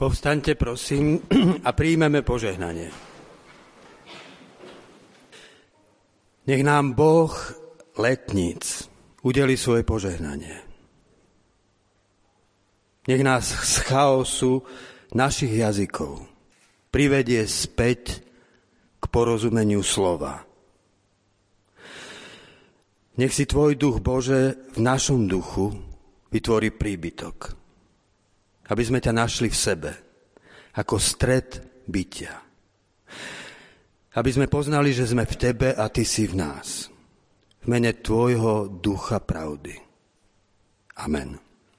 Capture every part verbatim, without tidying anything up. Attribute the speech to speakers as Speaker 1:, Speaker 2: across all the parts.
Speaker 1: Povstaňte, prosím, a príjmeme požehnanie. Nech nám Boh letníc udeli svoje požehnanie. Nech nás z chaosu našich jazykov privedie späť k porozumeniu slova. Nech si tvoj duch, Bože, v našom duchu vytvorí príbytok, aby sme ťa našli v sebe, ako stred bytia. Aby sme poznali, že sme v tebe a ty si v nás. V mene tvojho ducha pravdy. Amen.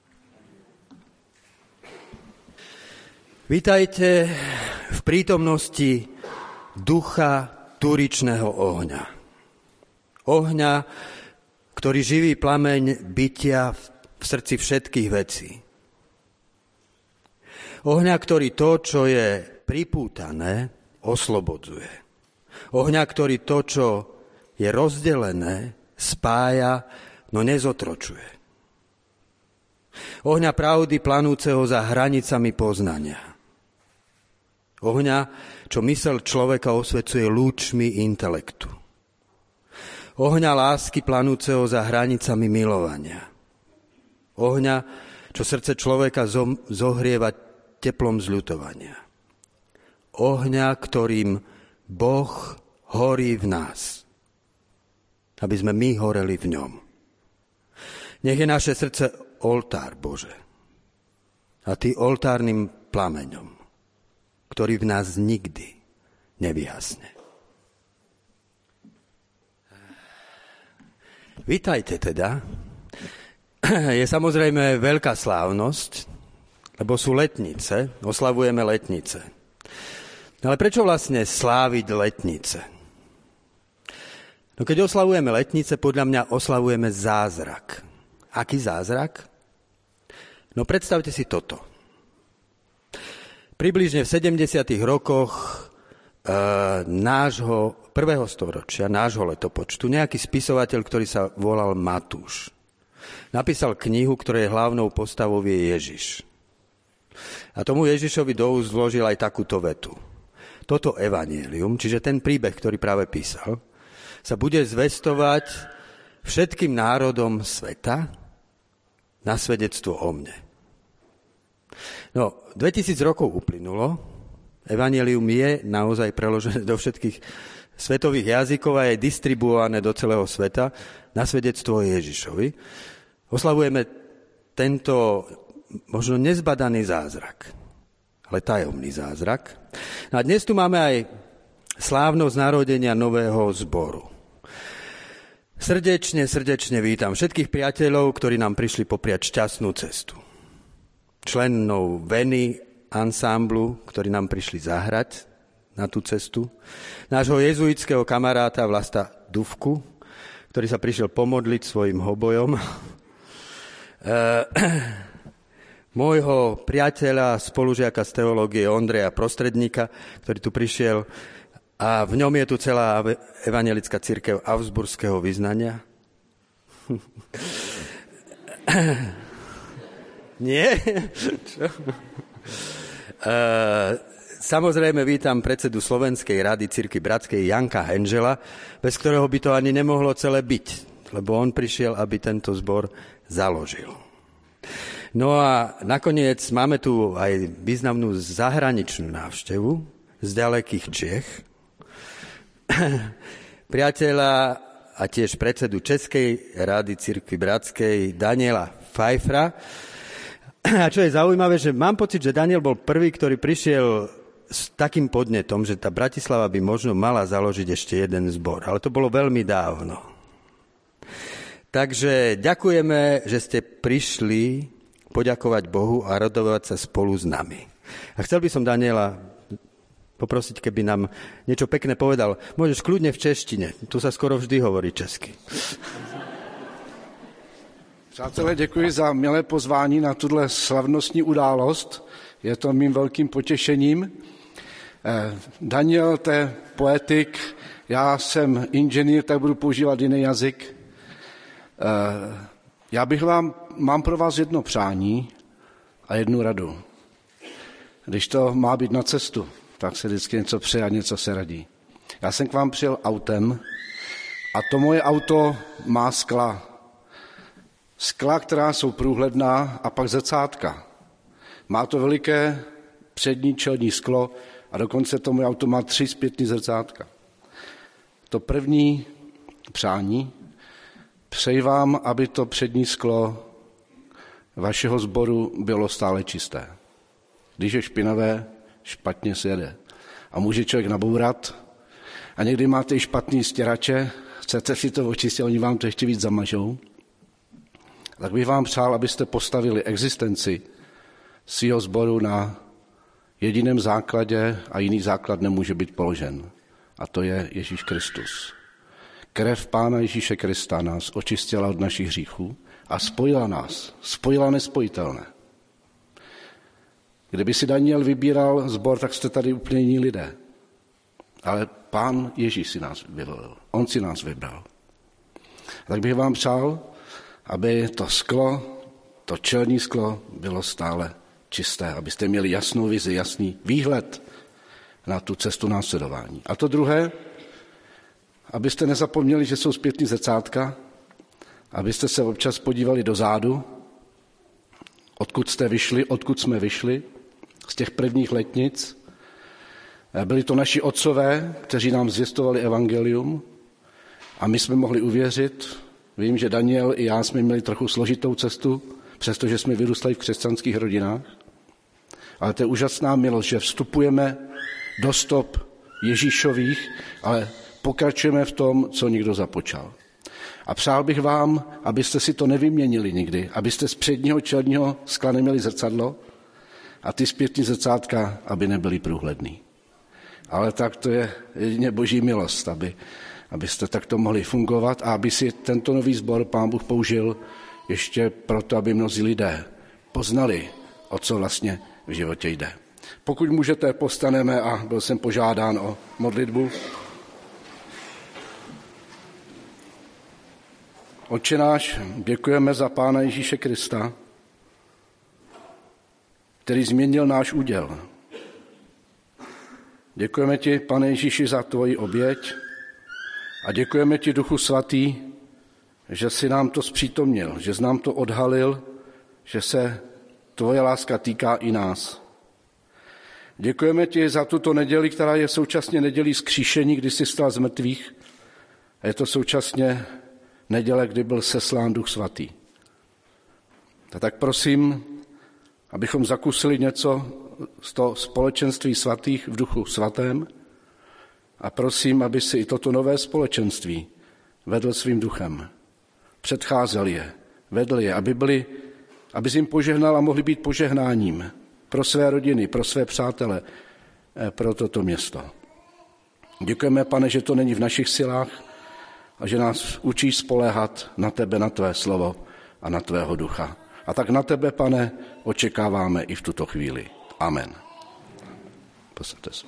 Speaker 1: Vítajte v prítomnosti ducha turičného ohňa. Ohňa, ktorý živí plameň bytia v srdci všetkých vecí. Ohňa, ktorý to, čo je pripútané, oslobodzuje. Ohňa, ktorý to, čo je rozdelené, spája, no nezotročuje. Ohňa pravdy planúceho za hranicami poznania. Ohňa, čo mysel človeka osvecuje lúčmi intelektu. Ohňa lásky planúceho za hranicami milovania. Ohňa, čo srdce človeka zohrieva teplom zľutovania. Ohňa, ktorým Boh horí v nás, aby sme my horeli v ňom. Nech je naše srdce oltár, Bože, a ty oltárnym plameňom, ktorý v nás nikdy nevyhasne. Vítajte teda. Je samozrejme veľká slávnosť, lebo sú letnice, oslavujeme letnice. Ale prečo vlastne sláviť letnice? No keď oslavujeme letnice, podľa mňa oslavujeme zázrak. Aký zázrak? No predstavte si toto. Približne v sedemdesiatych rokoch e, nášho prvého storočia, nášho letopočtu, nejaký spisovateľ, ktorý sa volal Matúš, napísal knihu, ktorej hlavnou postavou je Ježiš. A tomu Ježišovi do úst vložil aj takúto vetu. Toto evanjelium, čiže ten príbeh, ktorý práve písal, sa bude zvestovať všetkým národom sveta na svedectvo o mne. No, dvetisíc rokov uplynulo, evanjelium je naozaj preložené do všetkých svetových jazykov a je distribuované do celého sveta na svedectvo Ježišovi. Oslavujeme tento možno nezbadaný zázrak, ale tajomný zázrak. A dnes tu máme aj slávnosť narodenia nového zboru. Srdečne, srdečne vítam všetkých priateľov, ktorí nám prišli popriať šťastnú cestu. Členov Veny ansámblu, ktorí nám prišli zahrať na tú cestu. Nášho jezuitského kamaráta Vlasta Dufku, ktorý sa prišiel pomodliť svojim hobojom. Môjho priateľa, spolužiaka z teológie Ondreja Prostredníka, ktorý tu prišiel a v ňom je tu celá evanjelická cirkev Augsburského vyznania. Nie? Čo? Samozrejme vítam predsedu Slovenskej rady cirkvi bratskej Janka Henžela, bez ktorého by to ani nemohlo celé byť, lebo on prišiel, aby tento zbor založil. No a nakoniec máme tu aj významnú zahraničnú návštevu z ďalekých Čiech. Priateľa a tiež predsedu Českej rady cirkvi bratskej Daniela Pfeiffera. A čo je zaujímavé, že mám pocit, že Daniel bol prvý, ktorý prišiel s takým podnetom, že tá Bratislava by možno mala založiť ešte jeden zbor. Ale to bolo veľmi dávno. Takže ďakujeme, že ste prišli poďakovať Bohu a radovať sa spolu s nami. A chcel by som Daniela poprosiť, keby nám niečo pekné povedal. Môžeš kľudne v češtine, tu sa skoro vždy hovorí česky.
Speaker 2: Přátelé, děkuji za milé pozvání na tuhle slavnostní událost. Je to mým velkým potěšením. Daniel, to je poetik, já jsem inženýr, tak budu používat jiný jazyk. Já bych vám, mám pro vás jedno přání a jednu radu. Když to má být na cestu, tak se vždycky něco přeje a něco se radí. Já jsem k vám přijel autem a to moje auto má skla. Skla, která jsou průhledná a pak zrcátka. Má to veliké přední čelní sklo a dokonce to moje auto má tři zpětní zrcátka. To první přání, přeji vám, aby to přední sklo vašeho sboru bylo stále čisté. Když je špinavé, špatně se jede. A může člověk nabourat a někdy máte i špatný stěrače, chcete si to očistit, oni vám to ještě víc zamažou. Tak bych vám přál, abyste postavili existenci svého sboru na jediném základě a jiný základ nemůže být položen. A to je Ježíš Kristus. Krev Pána Ježíše Krista nás očistila od našich hříchů a spojila nás. Spojila nespojitelné. Kdyby si Daniel vybíral sbor, tak jste tady úplně jiní lidé. Ale Pán Ježíš si nás vyvolil. On si nás vybral. Tak bych vám přál, aby to sklo, to čelní sklo bylo stále čisté, abyste měli jasnou vizi, jasný výhled na tu cestu následování. A to druhé, abyste nezapomněli, že jsou zpětný zrcátka, abyste se občas podívali dozadu, odkud jste vyšli, odkud jsme vyšli, z těch prvních letnic. Byli to naši otcové, kteří nám zvěstovali evangelium a my jsme mohli uvěřit. Vím, že Daniel i já jsme měli trochu složitou cestu, přestože jsme vyrůstali v křesťanských rodinách. Ale to je úžasná milost, že vstupujeme do stop Ježíšových, ale pokračujeme v tom, co někdo započal. A přál bych vám, abyste si to nevyměnili nikdy, abyste z předního čelního skla neměli zrcadlo a ty zpětní zrcátka, aby nebyly průhledný. Ale tak to je jedině boží milost, aby, abyste takto mohli fungovat a aby si tento nový sbor Pán Bůh použil ještě proto, aby mnozí lidé poznali, o co vlastně v životě jde. Pokud můžete, postaneme a byl jsem požádán o modlitbu. Otče náš, děkujeme za Pána Ježíše Krista, který změnil náš úděl. Děkujeme ti, Pane Ježíši, za tvoji oběť a děkujeme ti, Duchu Svatý, že jsi nám to zpřítomnil, že jsi nám to odhalil, že se tvoje láska týká i nás. Děkujeme ti za tuto neděli, která je současně nedělí vzkříšení, kdy jsi vstal z mrtvých, a je to současně neděle, kdy byl seslán Duch Svatý. A tak prosím, abychom zakusili něco z toho společenství svatých v Duchu Svatém a prosím, aby si i toto nové společenství vedl svým duchem. Předcházel je, vedl je, aby, byli, aby jim požehnal a mohli být požehnáním pro své rodiny, pro své přátele, pro toto město. Děkujeme, Pane, že to není v našich silách a že nás učíš spoléhat na tebe, na tvé slovo a na tvého ducha. A tak na tebe, Pane, očekáváme i v tuto chvíli. Amen. Posaďte se.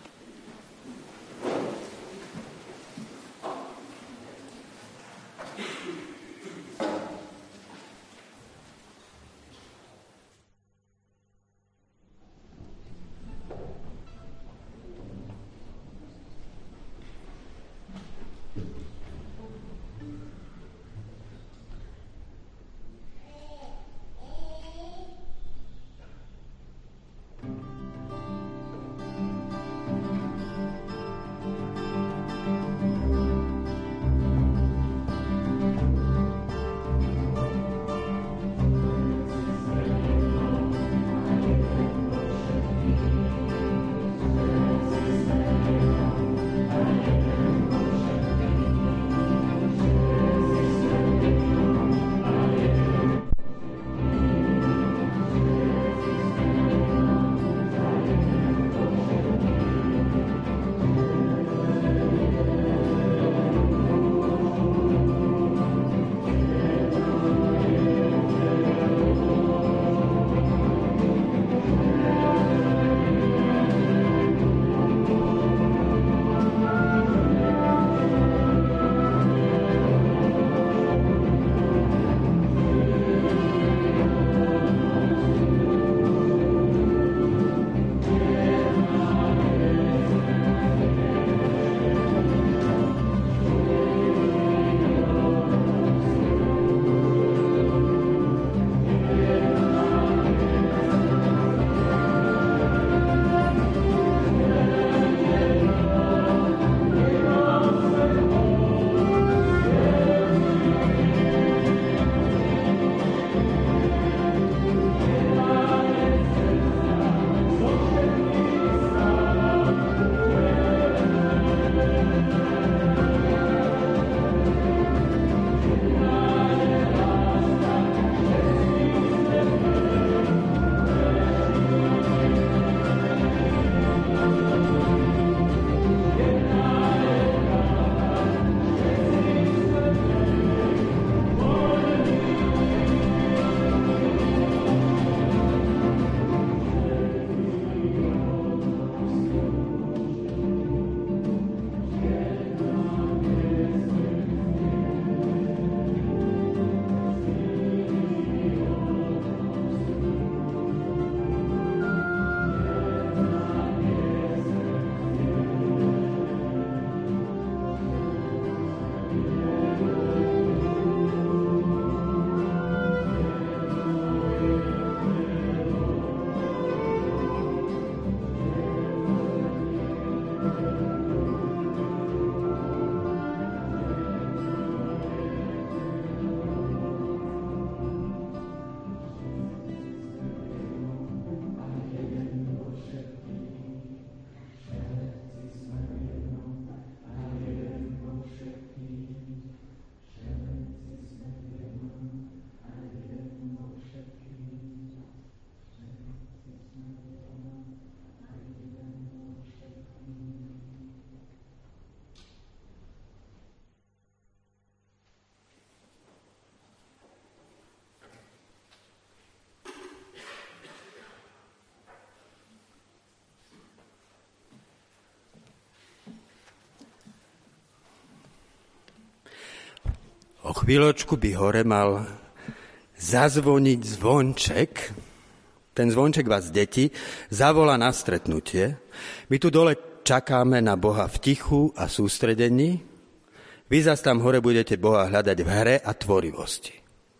Speaker 1: chvíľočku by hore mal zazvoniť zvonček. Ten zvonček vás, deti, zavolá na stretnutie. My tu dole čakáme na Boha v tichu a sústredení. Vy zas tam hore budete Boha hľadať v hre a tvorivosti.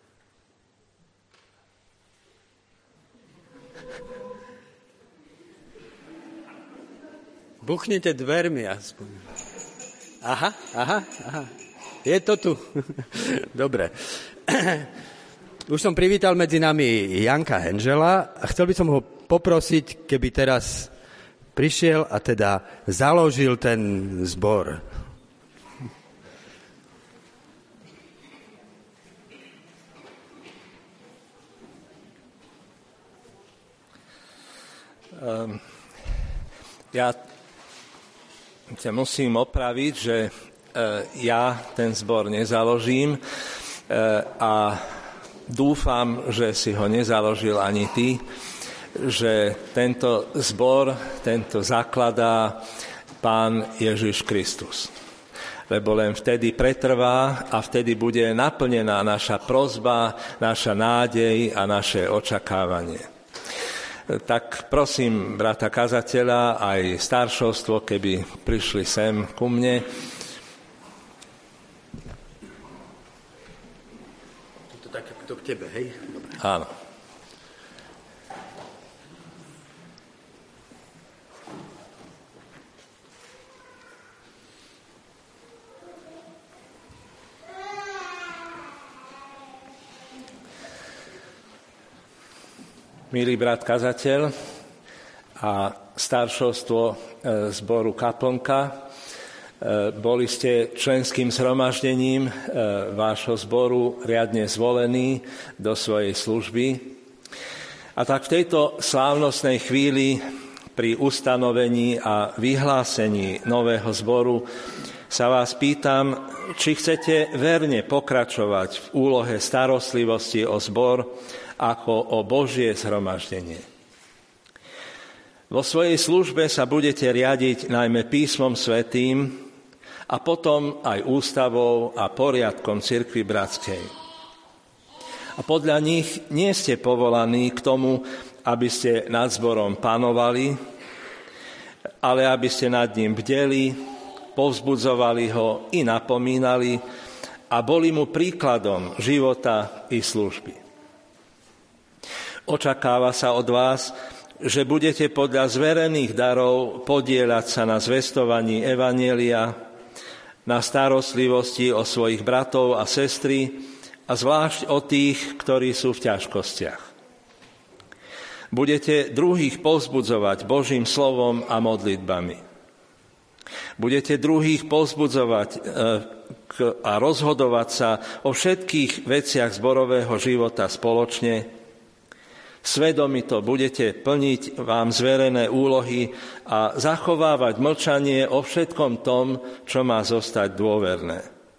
Speaker 1: Buchnite dvermi aspoň. Aha, aha, aha. Je to tu. Dobre. Už som privítal medzi nami Janka Henžela a chcel by som ho poprosiť, keby teraz prišiel a teda založil ten zbor.
Speaker 3: Um, ja ťa musím opraviť, že uh, ja ten zbor nezaložím uh, a dúfam, že si ho nezaložil ani ty, že tento zbor, tento zakladá Pán Ježiš Kristus. Lebo len vtedy pretrvá a vtedy bude naplnená naša prosba, naša nádej a naše očakávanie. Tak prosím brata kazateľa aj staršovstvo, keby prišli sem ku mne.
Speaker 1: To tak to k tebe, hej? Dobre.
Speaker 3: Áno. Milý brat kazateľ a staršovstvo zboru Kaplnka, boli ste členským zhromaždením vášho zboru riadne zvolení do svojej služby. A tak v tejto slávnostnej chvíli pri ustanovení a vyhlásení nového zboru sa vás pýtam, či chcete verne pokračovať v úlohe starostlivosti o zbor ako o Božie zhromaždenie. Vo svojej službe sa budete riadiť najmä písmom svätým a potom aj ústavou a poriadkom cirkvi bratskej. A podľa nich nie ste povolaní k tomu, aby ste nad zborom panovali, ale aby ste nad ním bdeli, povzbudzovali ho i napomínali a boli mu príkladom života i služby. Očakáva sa od vás, že budete podľa zverených darov podieľať sa na zvestovaní evanjelia, na starostlivosti o svojich bratov a sestry a zvlášť o tých, ktorí sú v ťažkostiach. Budete druhých povzbudzovať Božím slovom a modlitbami. Budete druhých povzbudzovať a rozhodovať sa o všetkých veciach zborového života spoločne. Svedomito budete plniť vám zverené úlohy a zachovávať mlčanie o všetkom tom, čo má zostať dôverné.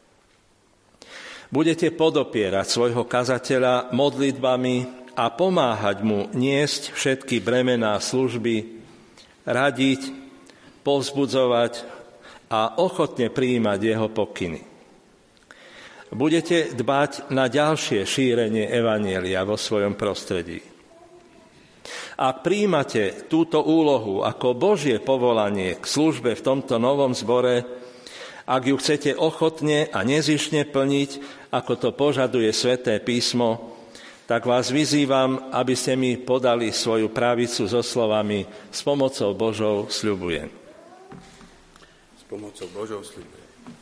Speaker 3: Budete podopierať svojho kazateľa modlitbami a pomáhať mu niesť všetky bremená služby, radiť, povzbudzovať a ochotne prijímať jeho pokyny. Budete dbať na ďalšie šírenie evanjelia vo svojom prostredí. Ak prijímate túto úlohu ako Božie povolanie k službe v tomto novom zbore, ak ju chcete ochotne a nezištne plniť, ako to požaduje Sväté písmo, tak vás vyzývam, aby ste mi podali svoju pravicu so slovami s pomocou Božou sľubujem.
Speaker 1: S pomocou Božou sľubujem.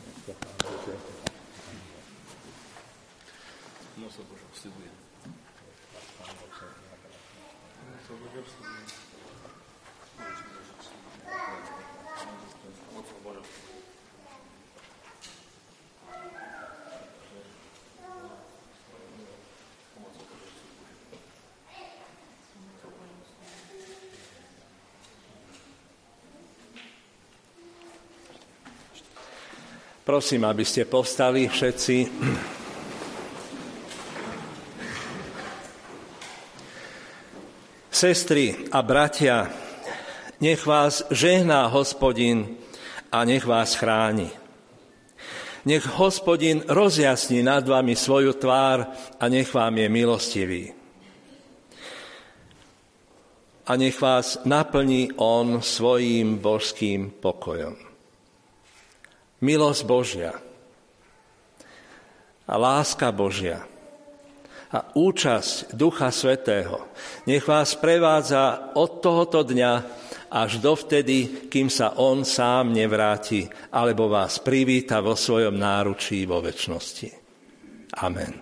Speaker 3: Prosím, aby ste povstali všetci. Sestry a bratia, nech vás žehná Hospodin a nech vás chráni. Nech Hospodin rozjasní nad vami svoju tvár a nech vám je milostivý. A nech vás naplní on svojím božským pokojom. Milosť Božia a láska Božia a účasť Ducha Svätého nech vás prevádza od tohoto dňa až dovtedy, kým sa on sám nevráti, alebo vás privíta vo svojom náručí vo večnosti. Amen.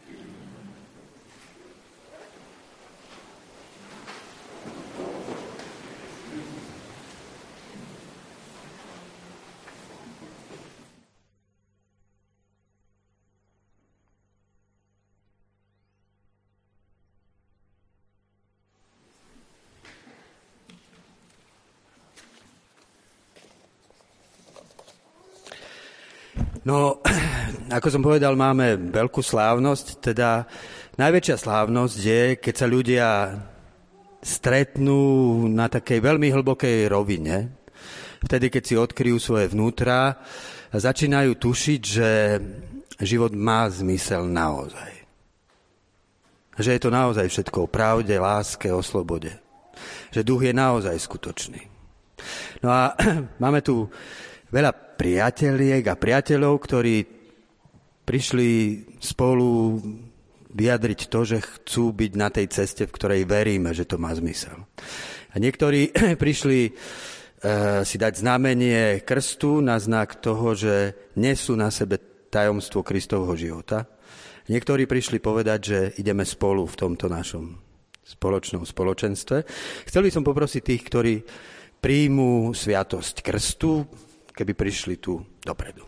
Speaker 1: No, ako som povedal, máme veľkú slávnosť, teda najväčšia slávnosť je, keď sa ľudia stretnú na takej veľmi hlbokej rovine, vtedy, keď si odkryjú svoje vnútra a začínajú tušiť, že život má zmysel naozaj. Že je to naozaj všetko o pravde, láske, o slobode. Že duch je naozaj skutočný. No a máme tu veľa priateliek a priateľov, ktorí prišli spolu vyjadriť to, že chcú byť na tej ceste, v ktorej veríme, že to má zmysel. A niektorí prišli e, si dať znamenie krstu na znak toho, že nesú na sebe tajomstvo Kristovho života. Niektorí prišli povedať, že ideme spolu v tomto našom spoločnom spoločenstve. Chcel by som poprosiť tých, ktorí príjmú sviatosť krstu, keby prišli tu dopredu.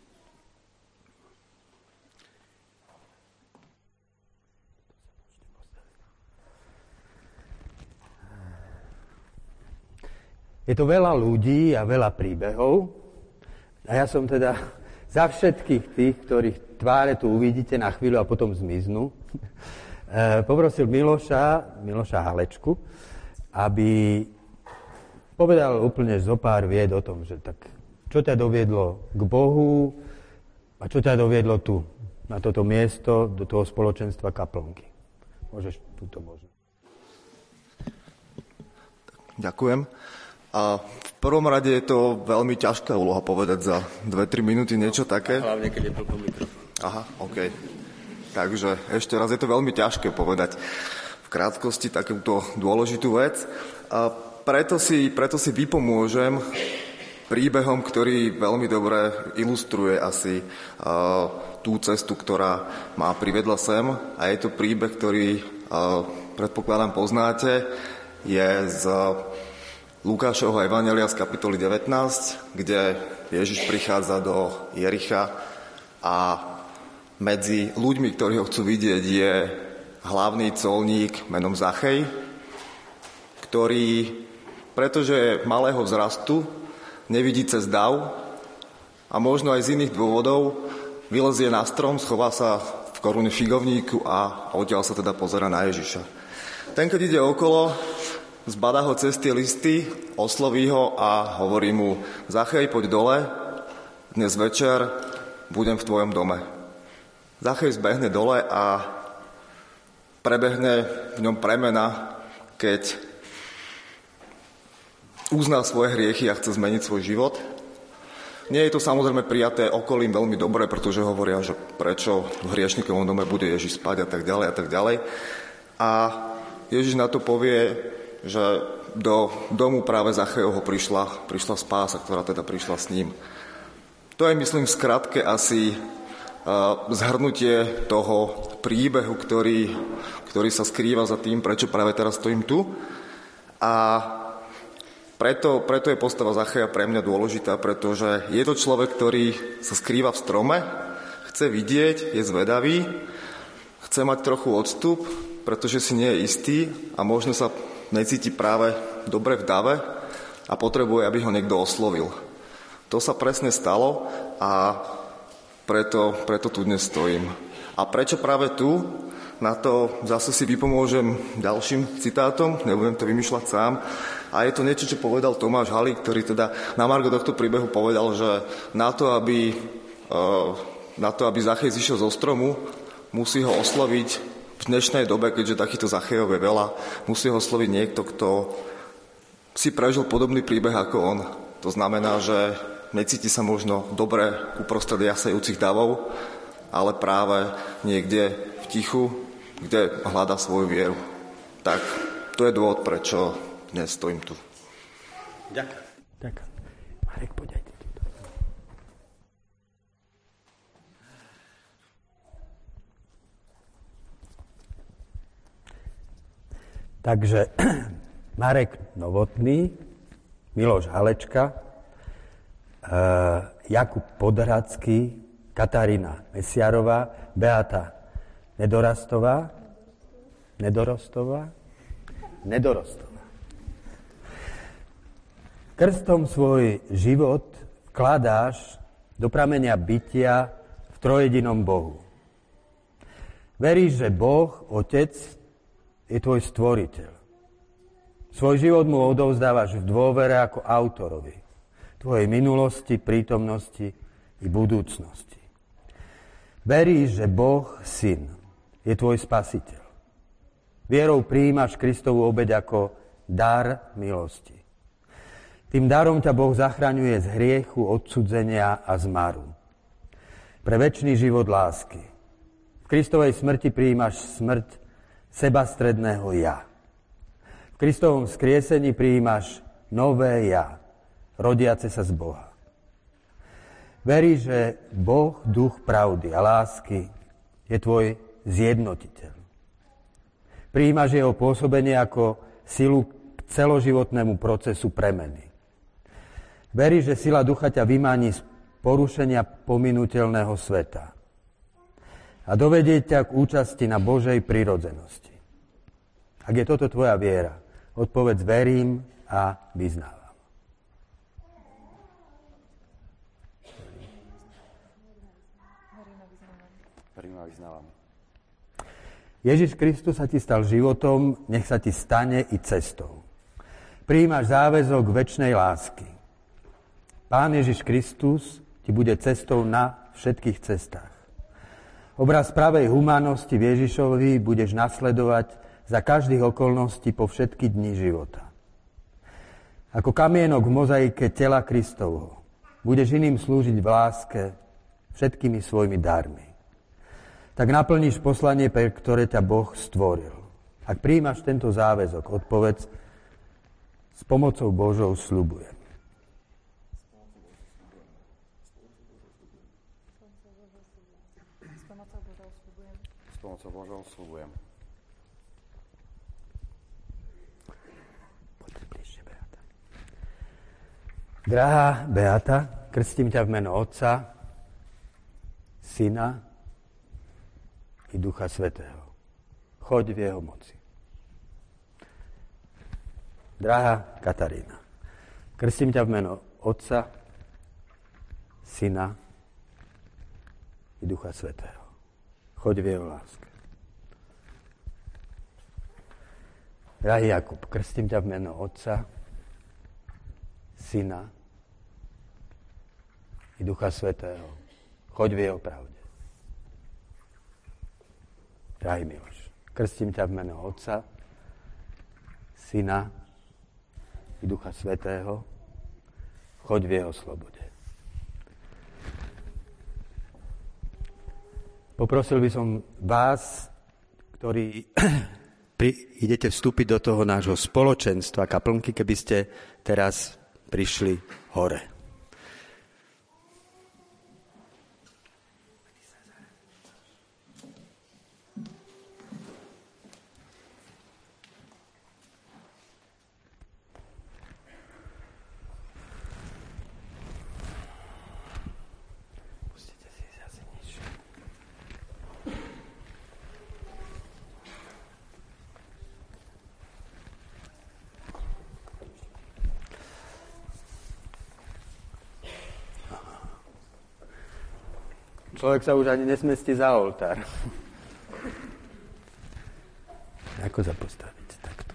Speaker 1: Je to veľa ľudí a veľa príbehov a ja som teda za všetkých tých, ktorých tváre tu uvidíte na chvíľu a potom zmiznú, poprosil Miloša, Miloša Halečku, aby povedal úplne zo pár vied o tom, že tak čo ťa doviedlo k Bohu a čo ťa doviedlo tu, na toto miesto, do toho spoločenstva Kaplnky. Môžeš túto možno.
Speaker 4: Ďakujem. A v prvom rade je to veľmi ťažká úloha povedať za dve tri minúty niečo také.
Speaker 1: Hlavne, keď je plný mikrofón.
Speaker 4: Aha, OK. Takže ešte raz je to veľmi ťažké povedať v krátkosti takúto dôležitú vec. A preto si, preto si vypomôžem príbehom, ktorý veľmi dobre ilustruje asi uh, tú cestu, ktorá ma privedla sem. A je to príbeh, ktorý uh, predpokladám poznáte. Je z Lukášovho evanjelia z kapitoly devätnásť, kde Ježiš prichádza do Jericha a medzi ľuďmi, ktorí ho chcú vidieť, je hlavný colník menom Zachej, ktorý, pretože je malého vzrastu, nevidí cez dav a možno aj z iných dôvodov vylezie na strom, schová sa v korune figovníku a odtiaľ sa teda pozerá na Ježiša. Ten, keď ide okolo, zbadá ho cez tie listy, osloví ho a hovorí mu: Zachej, poď dole, dnes večer budem v tvojom dome. Zachej zbehne dole a prebehne v ňom premena, keď uzná svoje hriechy a chce zmeniť svoj život. Nie je to samozrejme prijaté okolím veľmi dobre, pretože hovoria, že prečo v hriešnikovom dome bude Ježiš spať a tak ďalej a tak ďalej. A Ježiš na to povie, že do domu práve Zachejovho prišla, prišla spása, ktorá teda prišla s ním. To je, myslím, v skratke asi uh, zhrnutie toho príbehu, ktorý, ktorý sa skrýva za tým, prečo práve teraz stojím tu. A Preto, preto je postava Zacheja pre mňa dôležitá, pretože je to človek, ktorý sa skrýva v strome, chce vidieť, je zvedavý, chce mať trochu odstup, pretože si nie je istý a možno sa necíti práve dobre v dave a potrebuje, aby ho niekto oslovil. To sa presne stalo a preto, preto tu dnes stojím. A prečo práve tu? Na to zase si vypomôžem ďalším citátom, nebudem to vymýšľať sám. A je to niečo, čo povedal Tomáš Halík, ktorý teda na margo tohto príbehu povedal, že na to, aby na to, aby Zachej zišiel zo stromu, musí ho osloviť v dnešnej dobe, keďže takýchto Zachejov je veľa, musí ho osloviť niekto, kto si prežil podobný príbeh ako on. To znamená, že necíti sa možno dobre uprostred jasajúcich davov, ale práve niekde v tichu, kde hľadá svoju vieru. Tak to je dôvod, prečo dnes stojím tu.
Speaker 1: Ďakujem. Ďakujem. Marek, poďajte. Takže Marek Novotný, Miloš Halečka, Jakub Podhradský, Katarína Mesiarová, Beata Nedorastová, Nedorostová, Nedorostová. Krstom svoj život vkladáš do pramenia bytia v trojedinom Bohu. Veríš, že Boh, Otec, je tvoj stvoriteľ. Svoj život mu odovzdávaš v dôvere ako autorovi tvojej minulosti, prítomnosti i budúcnosti. Veríš, že Boh, Syn, je tvoj spasiteľ. Vierou prijímaš Kristovu obeť ako dar milosti. Tým darom ťa Boh zachraňuje z hriechu, odsudzenia a zmaru. Pre večný život lásky. V Kristovej smrti prijímaš smrť sebastredného ja. V Kristovom vzkriesení prijímaš nové ja, rodiace sa z Boha. Veríš, že Boh, duch pravdy a lásky, je tvoj zjednotiteľ. Prijímaš jeho pôsobenie ako silu k celoživotnému procesu premeny. Veríš, že sila ducha ťa vymáni z porušenia pominuteľného sveta a dovedie ťa k účasti na Božej prirodzenosti. Ak je toto tvoja viera, odpovedz verím a vyznávam. Verím a vyznávam. Ježiš Kristus sa ti stal životom, nech sa ti stane i cestou. Prijímaš záväzok večnej lásky. Pán Ježiš Kristus ti bude cestou na všetkých cestách. Obraz pravej humánosti v Ježišovi budeš nasledovať za každých okolností po všetky dni života. Ako kamienok v mozaike tela Kristovho budeš iným slúžiť v láske všetkými svojimi darmi. Tak naplníš poslanie, pre ktoré ťa Boh stvoril. Ak prijímaš tento záväzok, odpovedz, s pomocou Božou sľubujem. S pomocou Božou sľubujem. Poďte bližšie, Beata. Drahá Beata, krstím ťa v meno Otca, Syna i Ducha Svätého. Choď v jeho moci. Drahá Katarína, krstím ťa v meno Otca, Syna i Ducha Svätého. Choď v jeho láske. Drahý Jakub, krstím ťa v meno Otca, Syna i Ducha Svätého. Choď v jeho pravde. Drahý Miloš, krstím ťa v meno Otca, Syna i Ducha Svätého. Choď v jeho slobode. Poprosil by som vás, ktorí pri, idete vstúpiť do toho nášho spoločenstva kaplnky, keby ste teraz prišli hore. Človek sa už ani nesmestí za oltár. Ako sa postaviť takto?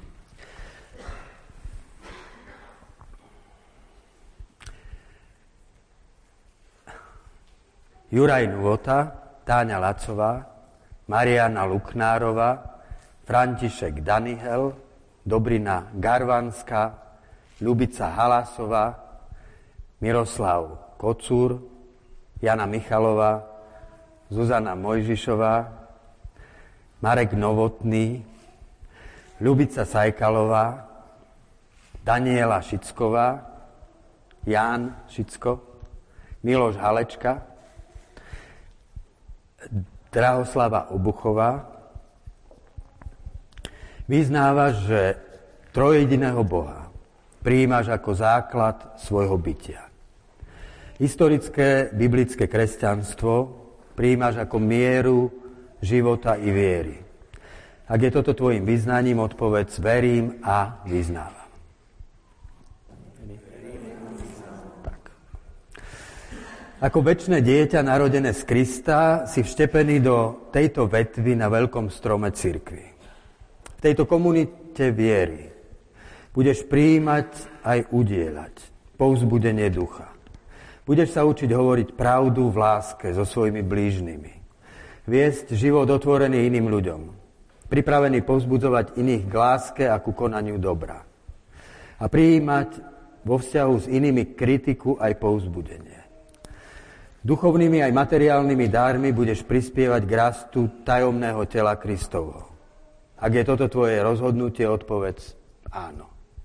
Speaker 1: Juraj Nôta, Táňa Lacová, Mariana Luknárova, František Danihel, Dobrina Garvanská, Ľubica Halasová, Miroslav Kocúr, Jana Michalová, Zuzana Mojžišová, Marek Novotný, Ľubica Sajkalová, Daniela Šicková, Ján Šicko, Miloš Halečka, Drahoslava Obuchová. Vyznávaš, že trojjediného Boha prijímaš ako základ svojho bytia. Historické biblické kresťanstvo prijímaš ako mieru života i viery. Ak je toto tvojim vyznaním, odpovedz verím a vyznávam. Tak. Ako večné dieťa narodené z Krista si vštepený do tejto vetvy na veľkom strome cirkvi. V tejto komunite viery budeš prijímať aj udieľať povzbudenie ducha. Budeš sa učiť hovoriť pravdu v láske so svojimi blížnymi. Viesť život otvorený iným ľuďom. Pripravený povzbudzovať iných k láske a ku konaniu dobra. A prijímať vo vzťahu s inými kritiku aj povzbudenie. Duchovnými aj materiálnymi dármi budeš prispievať k rastu tajomného tela Kristovho. Ak je toto tvoje rozhodnutie, odpovedz áno.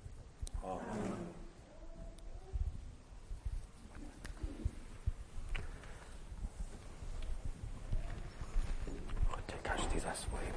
Speaker 1: Každý za svojím.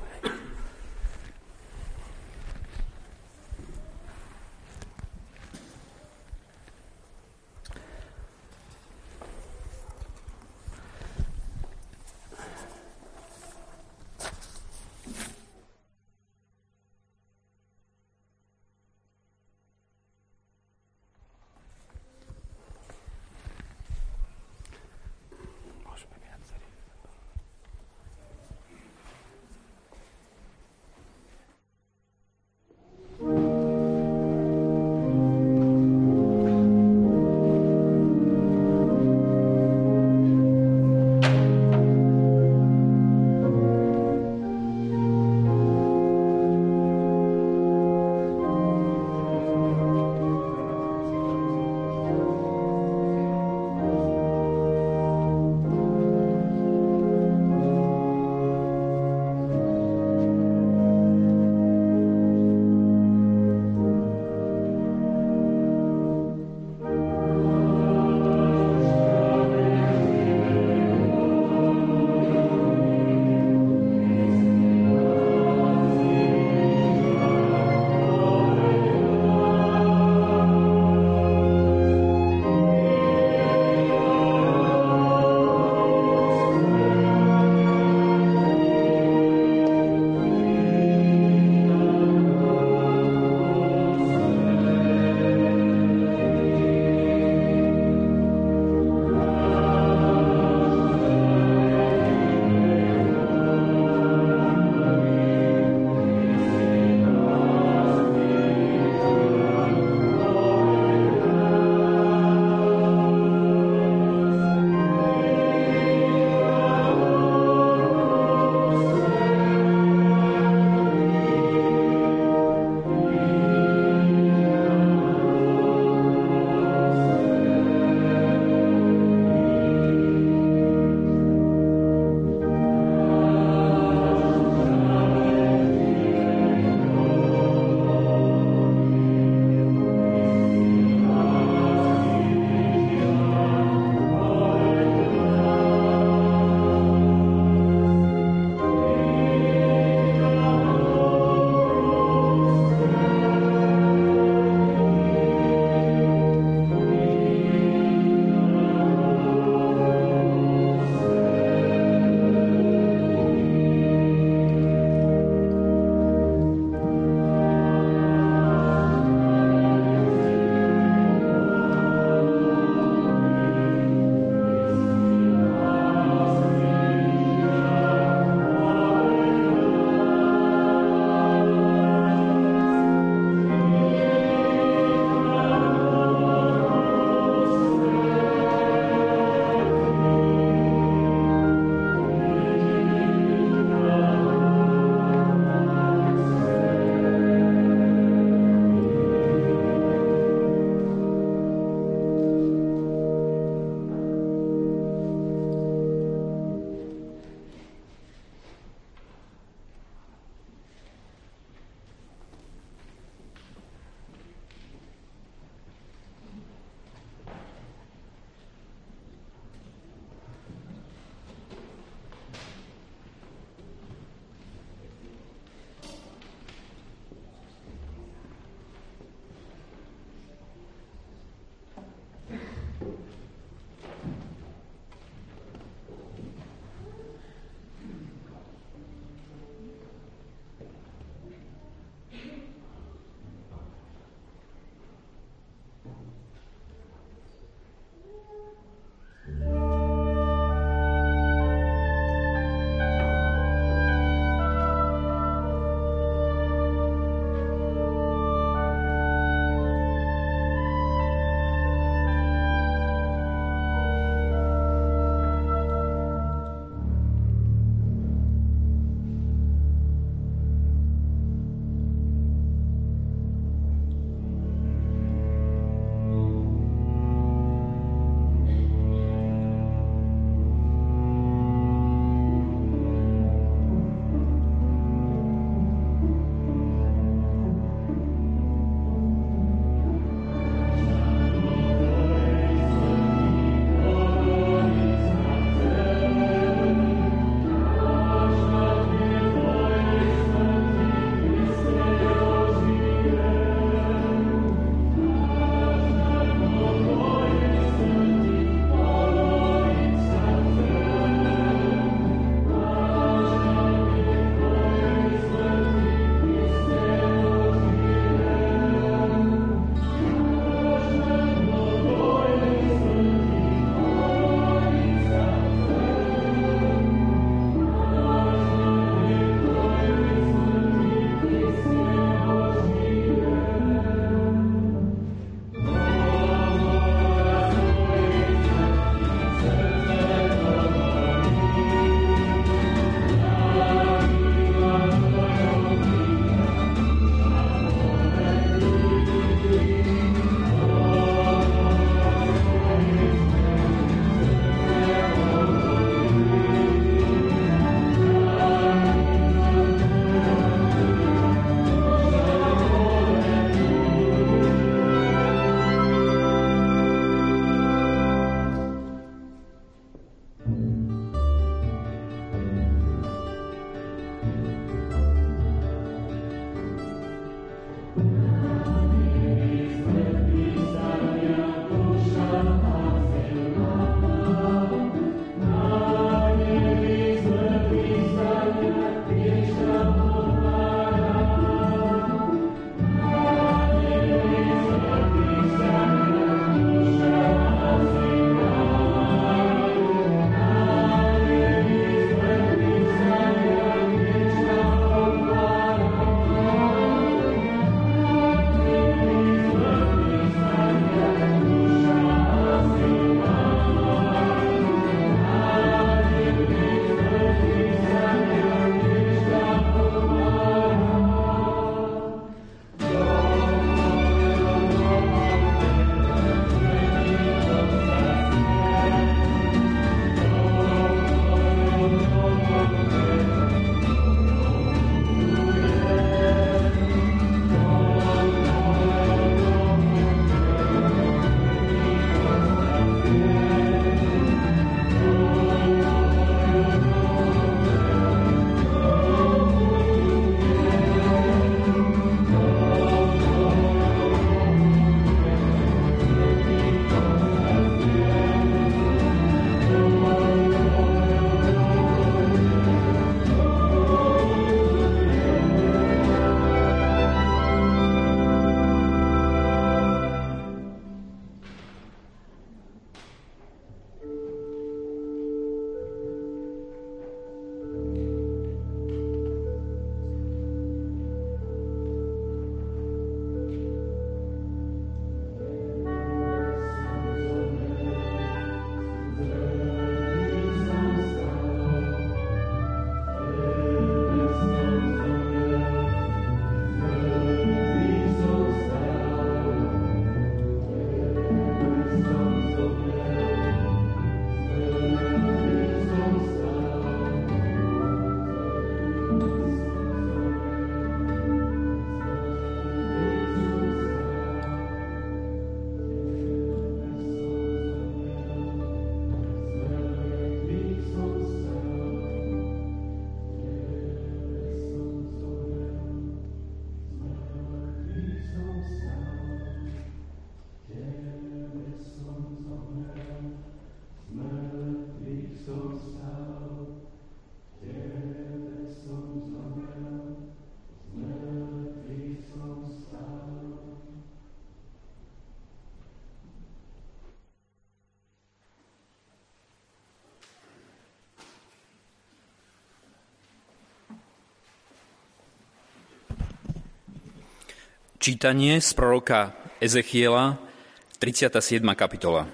Speaker 5: Čítanie z proroka Ezechiela, tridsiata siedma kapitola.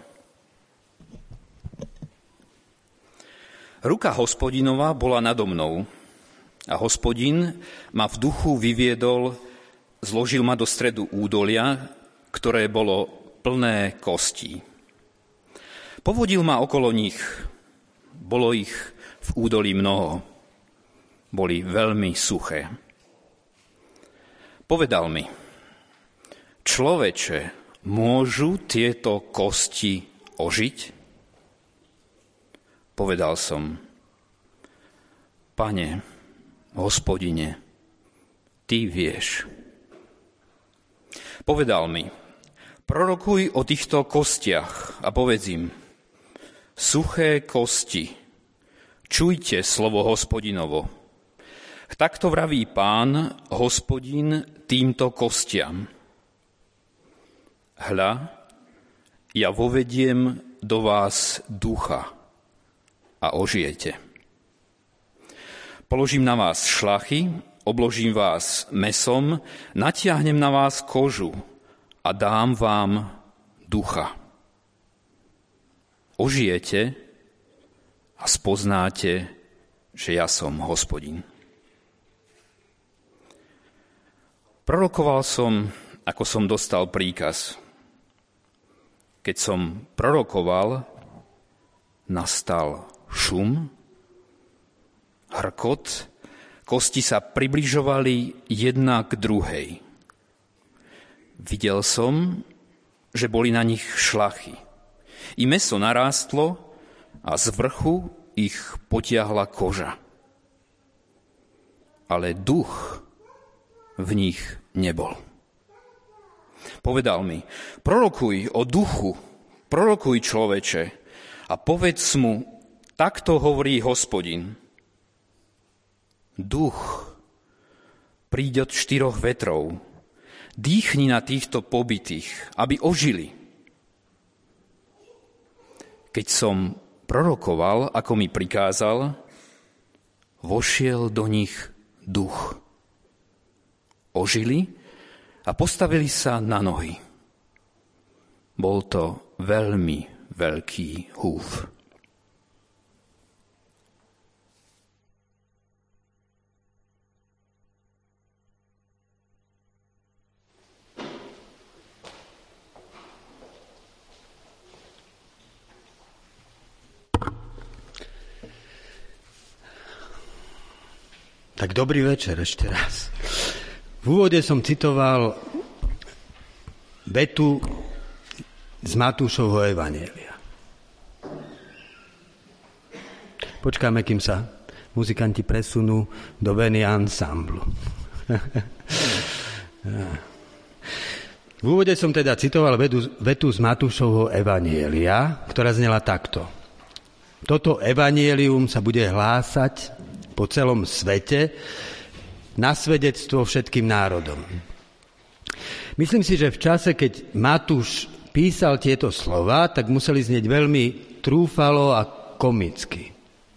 Speaker 5: Ruka Hospodinova bola nado mnou a Hospodin ma v duchu vyviedol, zložil ma do stredu údolia, ktoré bolo plné kostí. Povodil ma okolo nich, bolo ich v údolí mnoho, boli veľmi suché. Povedal mi: Človeče, môžu tieto kosti ožiť? Povedal som: Pane, Hospodine, Ty vieš. Povedal mi: Prorokuj o týchto kostiach a povedz im: Suché kosti, čujte slovo Hospodinovo. Takto vraví Pán, Hospodin, týmto kostiam: Hľa, ja vovediem do vás ducha a ožijete. Položím na vás šlachy, obložím vás mäsom, natiahnem na vás kožu a dám vám ducha. Ožijete a spoznáte, že ja som Hospodin. Prorokoval som, ako som dostal príkaz. Keď som prorokoval, nastal šum, hrkot, kosti sa približovali jedna k druhej. Videl som, že boli na nich šlachy. I mäso narástlo a z vrchu ich potiahla koža. Ale duch v nich nebol. Povedal mi: Prorokuj o duchu, prorokuj, človeče, a povedz mu: Takto hovorí Hospodin. Duch príď od štyroch vetrov, dýchni na týchto pobitých, aby ožili. Keď som prorokoval, ako mi prikázal, vošiel do nich duch. Ožili a postavili sa na nohy. Bol to veľmi veľký húf.
Speaker 1: Tak dobrý večer ešte raz. V úvode som citoval vetu z Matúšovho evanjelia. Počkáme, kým sa muzikanti presunú do veny ansamblu. V úvode som teda citoval vetu, vetu z Matúšovho evanjelia, ktorá znela takto. Toto evanjelium sa bude hlásať po celom svete na svedectvo všetkým národom. Myslím si, že v čase, keď Matúš písal tieto slova, tak museli znieť veľmi trúfalo a komicky.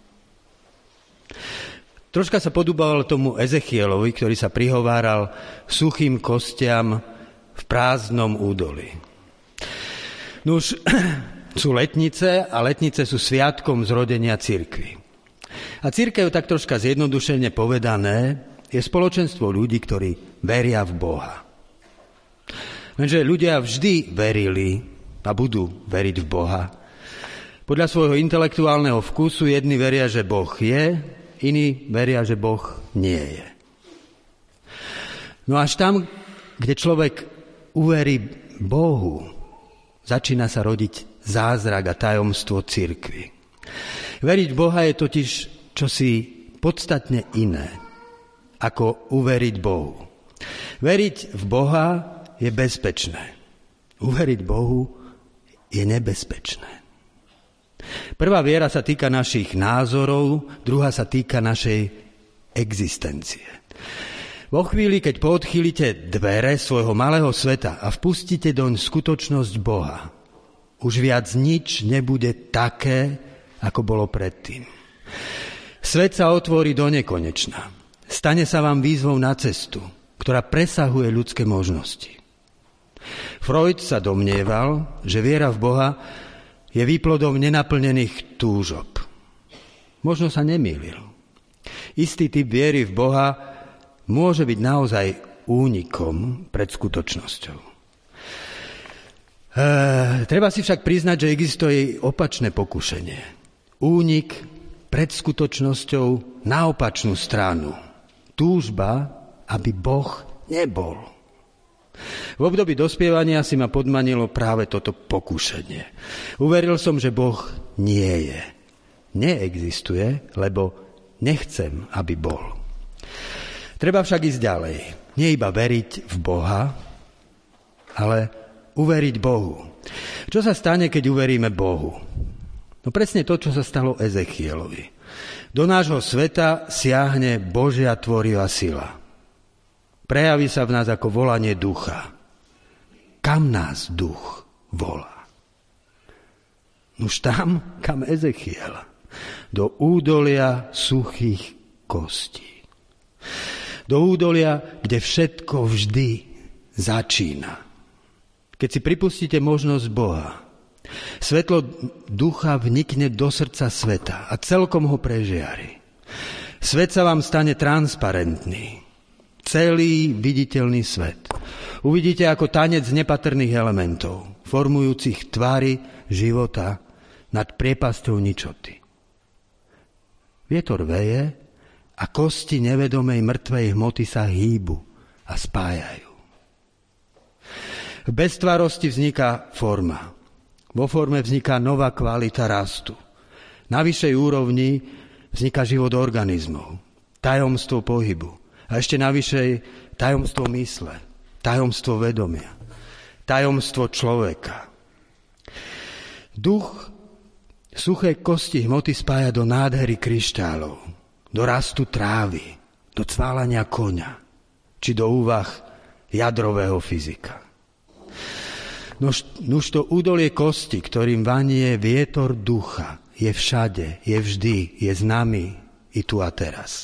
Speaker 1: Troška sa podobal tomu Ezechielovi, ktorý sa prihováral suchým kostiam v prázdnom údolí. Nuž, sú letnice a letnice sú sviatkom zrodenia cirkvi. A cirkev, tak troška zjednodušene povedané, je spoločenstvo ľudí, ktorí veria v Boha. Lenže ľudia vždy verili a budú veriť v Boha. Podľa svojho intelektuálneho vkusu jedni veria, že Boh je, iní veria, že Boh nie je. No až tam, kde človek uverí Bohu, začína sa rodiť zázrak a tajomstvo cirkvi. Veriť v Boha je totiž čosi podstatne iné ako uveriť Bohu. Veriť v Boha je bezpečné. Uveriť Bohu je nebezpečné. Prvá viera sa týka našich názorov, druhá sa týka našej existencie. Vo chvíli, keď poodchýlite dvere svojho malého sveta a vpustíte doň skutočnosť Boha, už viac nič nebude také, ako bolo predtým. Svet sa otvorí do nekonečna. Stane sa vám výzvou na cestu, ktorá presahuje ľudské možnosti. Freud sa domnieval, že viera v Boha je výplodom nenaplnených túžob. Možno sa nemýlil. Istý typ viery v Boha môže byť naozaj únikom pred skutočnosťou. E, treba si však priznať, že existuje opačné pokušenie. Únik pred skutočnosťou na opačnú stranu. Túžba, aby Boh nebol. V období dospievania si ma podmanilo práve toto pokušenie. Uveril som, že Boh nie je. Neexistuje, lebo nechcem, aby bol. Treba však ísť ďalej. Nie iba veriť v Boha, ale uveriť Bohu. Čo sa stane, keď uveríme Bohu? No presne to, čo sa stalo Ezechielovi. Do nášho sveta siahne Božia tvorivá sila. Prejaví sa v nás ako volanie ducha. Kam nás duch volá? Nuž tam, kam Ezechiel. Do údolia suchých kostí. Do údolia, kde všetko vždy začína. Keď si pripustíte možnosť Boha, svetlo ducha vnikne do srdca sveta a celkom ho prežiari. Svet sa vám stane transparentný. Celý viditeľný svet. Uvidíte ako tanec nepatrných elementov, formujúcich tvary života nad priepasťou ničoty. Vietor veje a kosti nevedomej mŕtvej hmoty sa hýbu a spájajú. V beztvarosti vzniká forma. Vo forme vzniká nová kvalita rastu. Na vyššej úrovni vzniká život organizmov, tajomstvo pohybu. A ešte navyšej tajomstvo mysle, tajomstvo vedomia, tajomstvo človeka. Duch suché kosti hmoty spája do nádhery kryštálov, do rastu trávy, do cválania koňa, či do úvah jadrového fyzika. Nož, nož to údolie kosti, ktorým vanie vietor ducha, je všade, je vždy, je s nami i tu a teraz.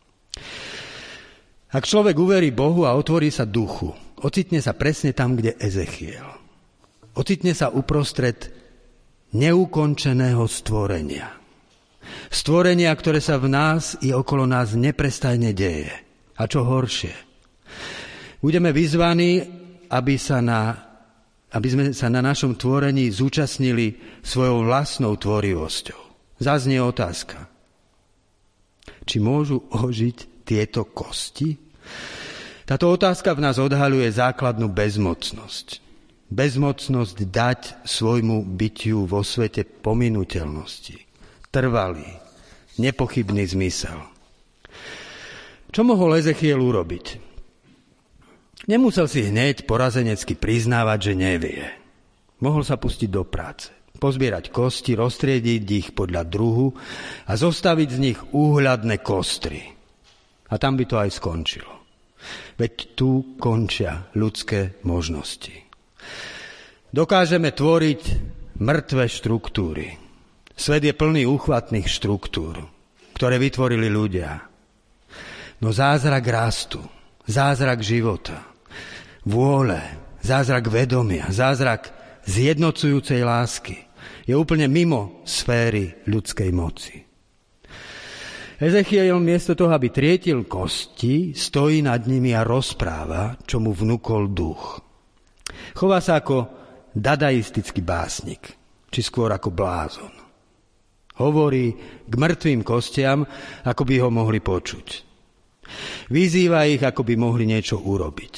Speaker 1: Ak človek uverí Bohu a otvorí sa duchu, ocitne sa presne tam, kde Ezechiel. Ocitne sa uprostred neukončeného stvorenia. Stvorenia, ktoré sa v nás i okolo nás neprestajne deje. A čo horšie. Budeme vyzvaní, aby, sa na, aby sme sa na našom tvorení zúčastnili svojou vlastnou tvorivosťou. Zaznie otázka. Či môžu ožiť tieto kosti? Táto otázka v nás odhaľuje základnú bezmocnosť. Bezmocnosť dať svojmu bytiu vo svete pominuteľnosti. Trvalý, nepochybný zmysel. Čo mohol Ezechiel urobiť? Nemusel si hneď porazenecky priznávať, že nevie. Mohol sa pustiť do práce. Pozbierať kosti, roztriediť ich podľa druhu a zostaviť z nich úhľadné kostry. A tam by to aj skončilo. Veď tu končia ľudské možnosti. Dokážeme tvoriť mŕtve štruktúry. Svet je plný úchvatných štruktúr, ktoré vytvorili ľudia. No zázrak rastu, zázrak života, vôle, zázrak vedomia, zázrak zjednocujúcej lásky je úplne mimo sféry ľudskej moci. Ezechiel miesto toho, aby trietil kosti, stojí nad nimi a rozpráva, čo mu vnúkol duch. Chová sa ako dadaistický básnik, či skôr ako blázon. Hovorí k mŕtvým kostiam, ako by ho mohli počuť. Vyzýva ich, ako by mohli niečo urobiť.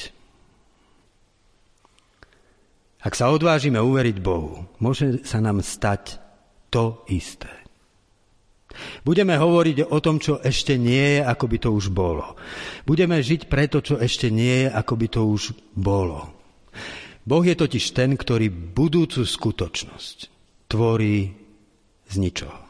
Speaker 1: Ak sa odvážime uveriť Bohu, môže sa nám stať to isté. Budeme hovoriť o tom, čo ešte nie je, ako by to už bolo. Budeme žiť pre to, čo ešte nie je, ako by to už bolo. Boh je totiž ten, ktorý budúcu skutočnosť tvorí z ničoho.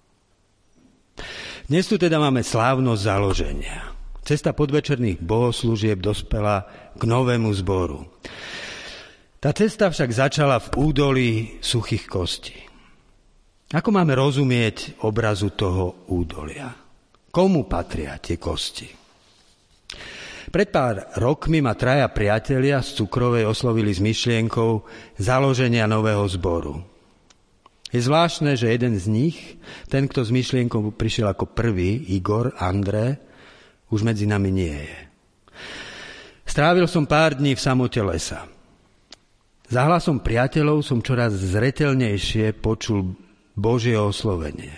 Speaker 1: Dnes tu teda máme slávnosť založenia. Cesta podvečerných bohoslúžieb dospela k novému zboru. Tá cesta však začala v údolí suchých kostí. Ako máme rozumieť obrazu toho údolia? Komu patria tie kosti? Pred pár rokmi ma traja priatelia z Cukrovej oslovili s myšlienkou založenia nového zboru. Je zvláštne, že jeden z nich, ten, kto s myšlienkou prišiel ako prvý, Igor, André, už medzi nami nie je. Strávil som pár dní v samote lesa. Za hlasom priateľov som čoraz zreteľnejšie počul Božie oslovenie.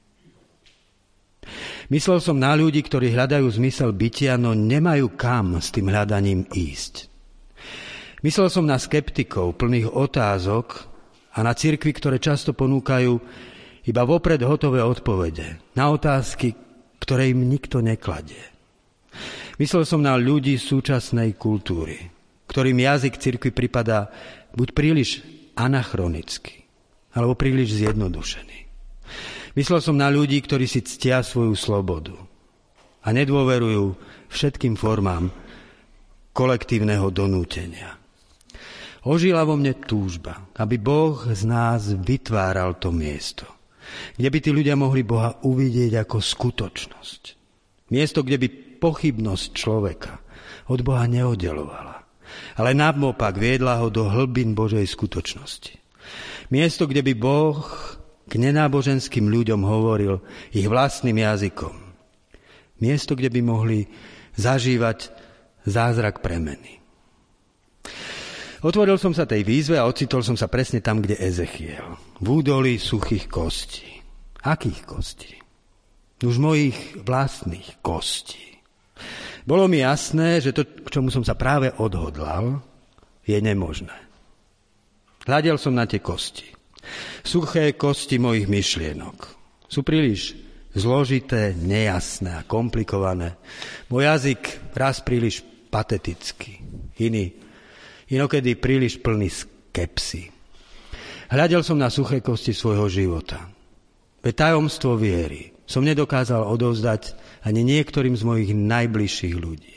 Speaker 1: Myslel som na ľudí, ktorí hľadajú zmysel bytia, no nemajú kam s tým hľadaním ísť. Myslel som na skeptikov plných otázok a na cirkvi, ktoré často ponúkajú iba vopred hotové odpovede na otázky, ktoré im nikto nekladie. Myslel som na ľudí súčasnej kultúry, ktorým jazyk cirkvi pripadá buď príliš anachronický, alebo príliš zjednodušený. Myslel som na ľudí, ktorí si ctia svoju slobodu a nedôverujú všetkým formám kolektívneho donútenia. Ožila vo mne túžba, aby Boh z nás vytváral to miesto, kde by tí ľudia mohli Boha uvidieť ako skutočnosť. Miesto, kde by pochybnosť človeka od Boha neoddelovala, ale naopak viedla ho do hlbín Božej skutočnosti. Miesto, kde by Boh k nenáboženským ľuďom hovoril ich vlastným jazykom. Miesto, kde by mohli zažívať zázrak premeny. Otvoril som sa tej výzve a ocitol som sa presne tam, kde Ezechiel. V údolí suchých kostí. Akých kostí? Už mojich vlastných kostí. Bolo mi jasné, že to, k čomu som sa práve odhodlal, je nemožné. Hľadel som na tie kosti. Suché kosti mojich myšlienok. Sú príliš zložité, nejasné a komplikované. Môj jazyk raz príliš patetický, iný, inokedy príliš plný skepsy. Hľadel som na suché kosti svojho života. Veď tajomstvo viery som nedokázal odovzdať ani niektorým z mojich najbližších ľudí.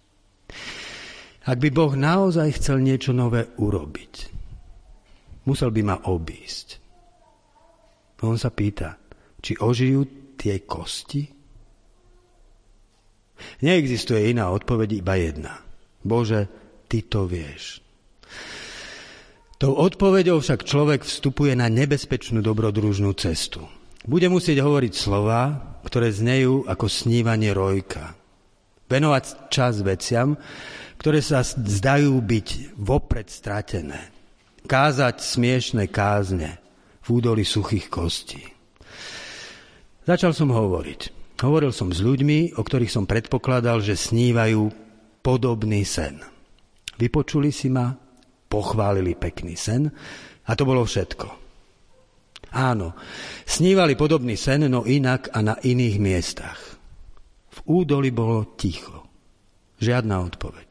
Speaker 1: Ak by Boh naozaj chcel niečo nové urobiť, musel by ma obísť. On sa pýta, či ožijú tie kosti? Neexistuje iná odpoveď, iba jedna. Bože, ty to vieš. Tou odpoveďou však človek vstupuje na nebezpečnú dobrodružnú cestu. Bude musieť hovoriť slová, ktoré znejú ako snívanie rojka. Venovať čas veciam, ktoré sa zdajú byť vopred stratené. Kázať smiešné kázne v údolí suchých kostí. Začal som hovoriť. Hovoril som s ľuďmi, o ktorých som predpokladal, že snívajú podobný sen. Vypočuli si ma, pochválili pekný sen a to bolo všetko. Áno, snívali podobný sen, no inak a na iných miestach. V údoli bolo ticho. Žiadna odpoveď.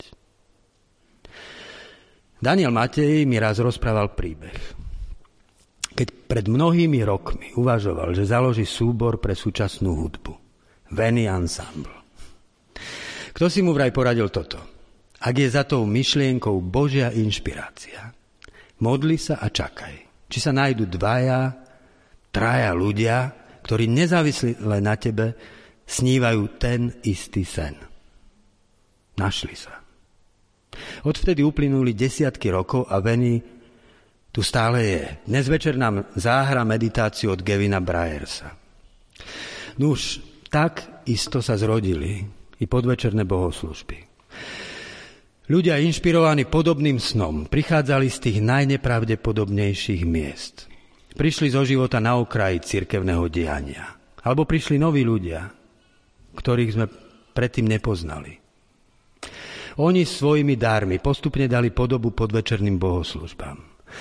Speaker 1: Daniel Matej mi raz rozprával príbeh. Keď pred mnohými rokmi uvažoval, že založí súbor pre súčasnú hudbu. Veni Ensemble. Kto si mu vraj poradil toto? Ak je za tou myšlienkou Božia inšpirácia, modli sa a čakaj, či sa nájdu dvaja, traja ľudia, ktorí nezávisle na tebe snívajú ten istý sen. Našli sa. Odvtedy uplynuli desiatky rokov a Veni tu stále je. Dnes večer nám záhra meditáciu od Gavina Briersa. Nuž, tak isto sa zrodili i podvečerné bohoslužby. Ľudia inšpirovaní podobným snom prichádzali z tých najnepravdepodobnejších miest. Prišli zo života na okraji cirkevného diania. Alebo prišli noví ľudia, ktorých sme predtým nepoznali. Oni svojimi dármi postupne dali podobu podvečerným bohoslužbám.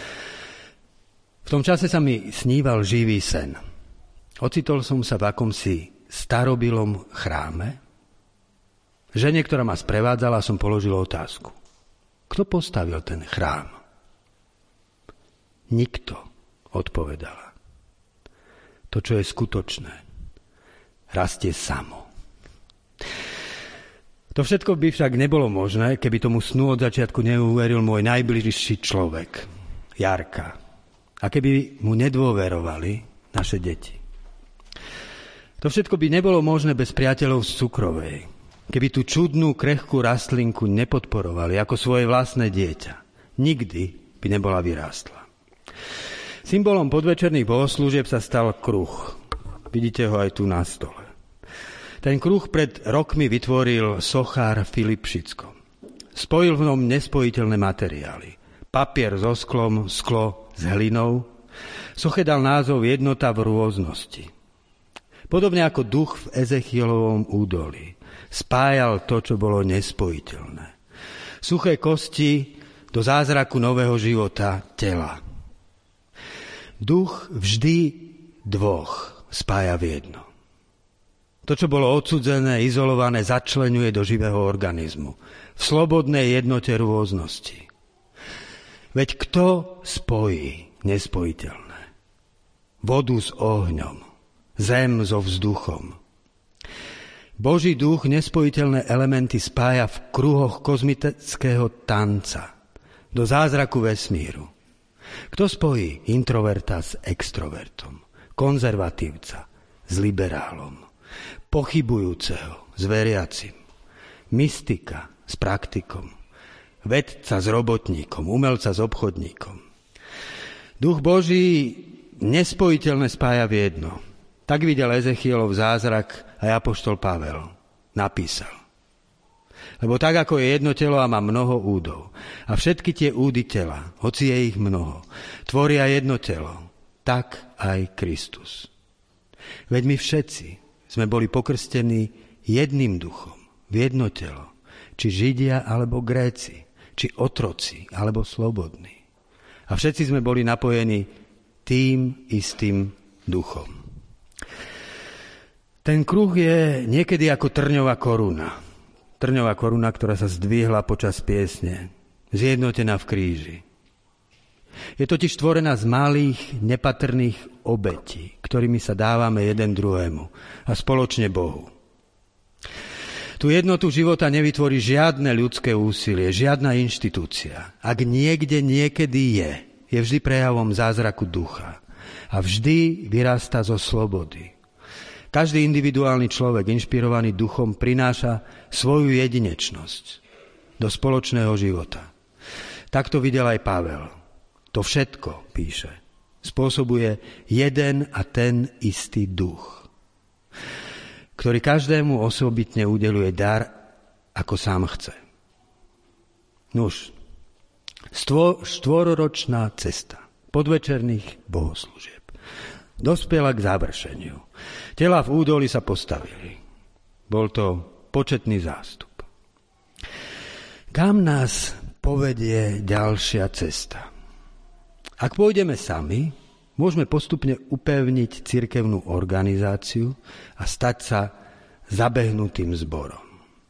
Speaker 1: V tom čase sa mi sníval živý sen. Ocitol som sa v akomsi starobilom chráme. Žene, ktorá ma sprevádzala, som položil otázku. Kto postavil ten chrám? Nikto, odpovedala. To, čo je skutočné, rastie samo. To všetko by však nebolo možné, keby tomu snu od začiatku neuveril môj najbližší človek, Jarka. A keby mu nedôverovali naše deti. To všetko by nebolo možné bez priateľov z Cukrovej. keby tú čudnú, krehkú rastlinku nepodporovali ako svoje vlastné dieťa, nikdy by nebola vyrástla. Symbolom podvečerných bohoslúžieb sa stal kruh. Vidíte ho aj tu na stole. Ten kruh pred rokmi vytvoril sochár Filip Šicko. Spojil v ňom nespojiteľné materiály. Papier so sklom, sklo s hlinou. Soche dal názov Jednota v rôznosti. Podobne ako duch v Ezechielovom údolí spájal to, čo bolo nespojiteľné. Suché kosti do zázraku nového života tela. Duch vždy dvoch spája v jedno. To, čo bolo odsudzené, izolované, začleňuje do živého organizmu. V slobodnej jednote rôznosti. Veď kto spojí nespojiteľné? Vodu s ohňom, zem so vzduchom. Boží duch nespojiteľné elementy spája v kruhoch kozmického tanca, do zázraku vesmíru. Kto spojí introverta s extrovertom, konzervatívca s liberálom, pochybujúceho s veriacim, mystika s praktikom, vedca s robotníkom, umelca s obchodníkom. Duch Boží nespojiteľné spája v jedno. Tak videl Ezechielov zázrak aj apoštol Pavel. Napísal. Lebo tak, ako je jedno telo a má mnoho údov, a všetky tie údy tela, hoci je ich mnoho, tvoria jedno telo, tak aj Kristus. Veď my všetci sme boli pokrstení jedným duchom, v jedno telo, či Židia alebo Gréci, či otroci alebo slobodní. A všetci sme boli napojení tým istým duchom. Ten kruh je niekedy ako trňová koruna. Trňová koruna, ktorá sa zdvihla počas piesne, zjednotená v kríži. Je totiž tvorená z malých, nepatrných obetí, ktorými sa dávame jeden druhému a spoločne Bohu. Tú jednotu života nevytvorí žiadne ľudské úsilie, žiadna inštitúcia. Ak niekde niekedy je, je vždy prejavom zázraku ducha a vždy vyrastá zo slobody. Každý individuálny človek, inšpirovaný duchom, prináša svoju jedinečnosť do spoločného života. Tak to videl aj Pavel. To všetko, píše, spôsobuje jeden a ten istý duch, ktorý každému osobitne udeľuje dar, ako sám chce. Nuž, stvo, štvororočná cesta podvečerných bohoslúžieb dospela k završeniu. Tela v údoli sa postavili. Bol to početný zástup. Kam nás povedie ďalšia cesta? Ak pôjdeme sami, môžeme postupne upevniť cirkevnú organizáciu a stať sa zabehnutým zborom.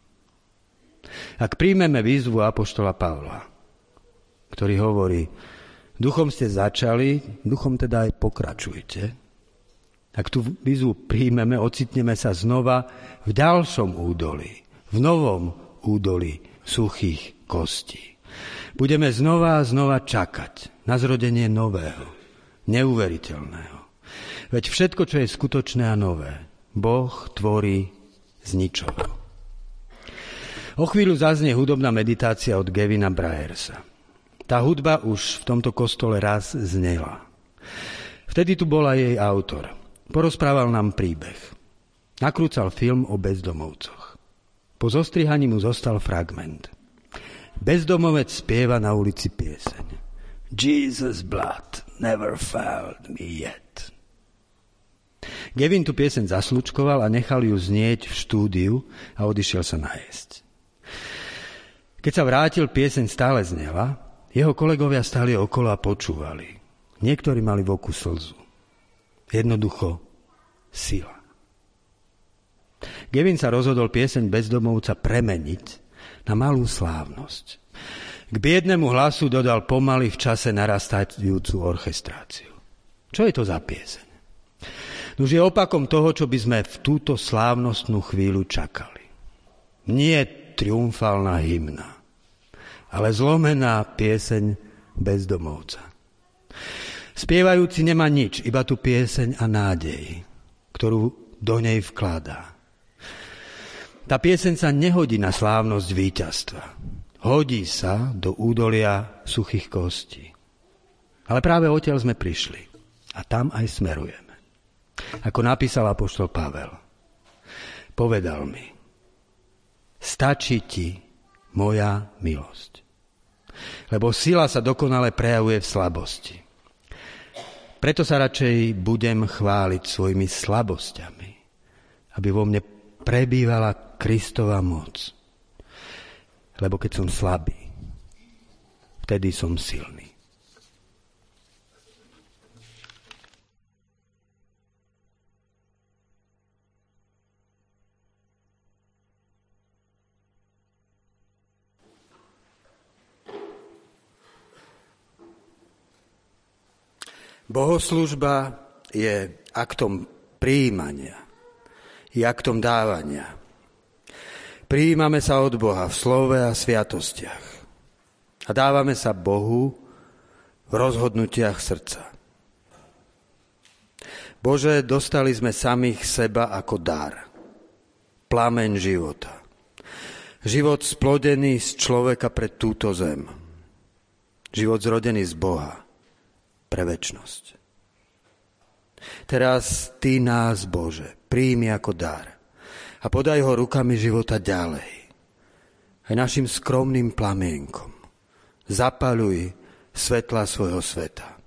Speaker 1: Ak príjmeme výzvu apoštola Pavla, ktorý hovorí, duchom ste začali, duchom teda aj pokračujte. Ak tú výzvu príjmeme, ocitneme sa znova v ďalšom údolí, v novom údolí suchých kostí. Budeme znova a znova čakať na zrodenie nového, neuveriteľného. Veď všetko, čo je skutočné a nové, Boh tvorí z ničoho. O chvíľu zaznie hudobná meditácia od Gavina Briersa. Tá hudba už v tomto kostole raz znela. Vtedy tu bol aj jej autor. Porozprával nám príbeh. Nakrúcal film o bezdomovcoch. Po zostrihaní mu zostal fragment. Bezdomovec spieva na ulici pieseň. Jesus' blood never failed me yet. Gavin tu pieseň zaslučkoval a nechal ju znieť v štúdiu a odišiel sa najesť. Keď sa vrátil, pieseň stále znela, jeho kolegovia stáli okolo a počúvali. Niektorí mali v oku slzu. Jednoducho sila. Gavin sa rozhodol pieseň bezdomovca premeniť na malú slávnosť. K biednemu hlasu dodal pomaly v čase narastajúcu orchestráciu. Čo je to za pieseň? Už je opakom toho, čo by sme v túto slávnostnú chvíľu čakali. Nie triumfálna hymna, ale zlomená pieseň bezdomovca. Spievajúci nemá nič, iba tú pieseň a nádej, ktorú do nej vkladá. Tá pieseň sa nehodí na slávnosť víťazstva. Hodí sa do údolia suchých kostí. Ale práve odtiaľ sme prišli. A tam aj smerujeme. Ako napísal apoštol Pavel. Povedal mi, stačí ti moja milosť. Lebo sila sa dokonale prejavuje v slabosti. Preto sa radšej budem chváliť svojimi slabosťami, aby vo mne prebývala Kristova moc. Lebo keď som slabý, vtedy som silný. Bohoslužba je aktom prijímania, je aktom dávania. Prijímame sa od Boha v slove a sviatostiach a dávame sa Bohu v rozhodnutiach srdca. Bože, dostali sme samých seba ako dar, plameň života. Život splodený z človeka pre túto zem. Život zrodený z Boha pre večnosť. Teraz Ty nás, Bože, príjmi ako dar a podaj ho rukami života ďalej. Aj našim skromným plamienkom zapaľuj svetla svojho sveta.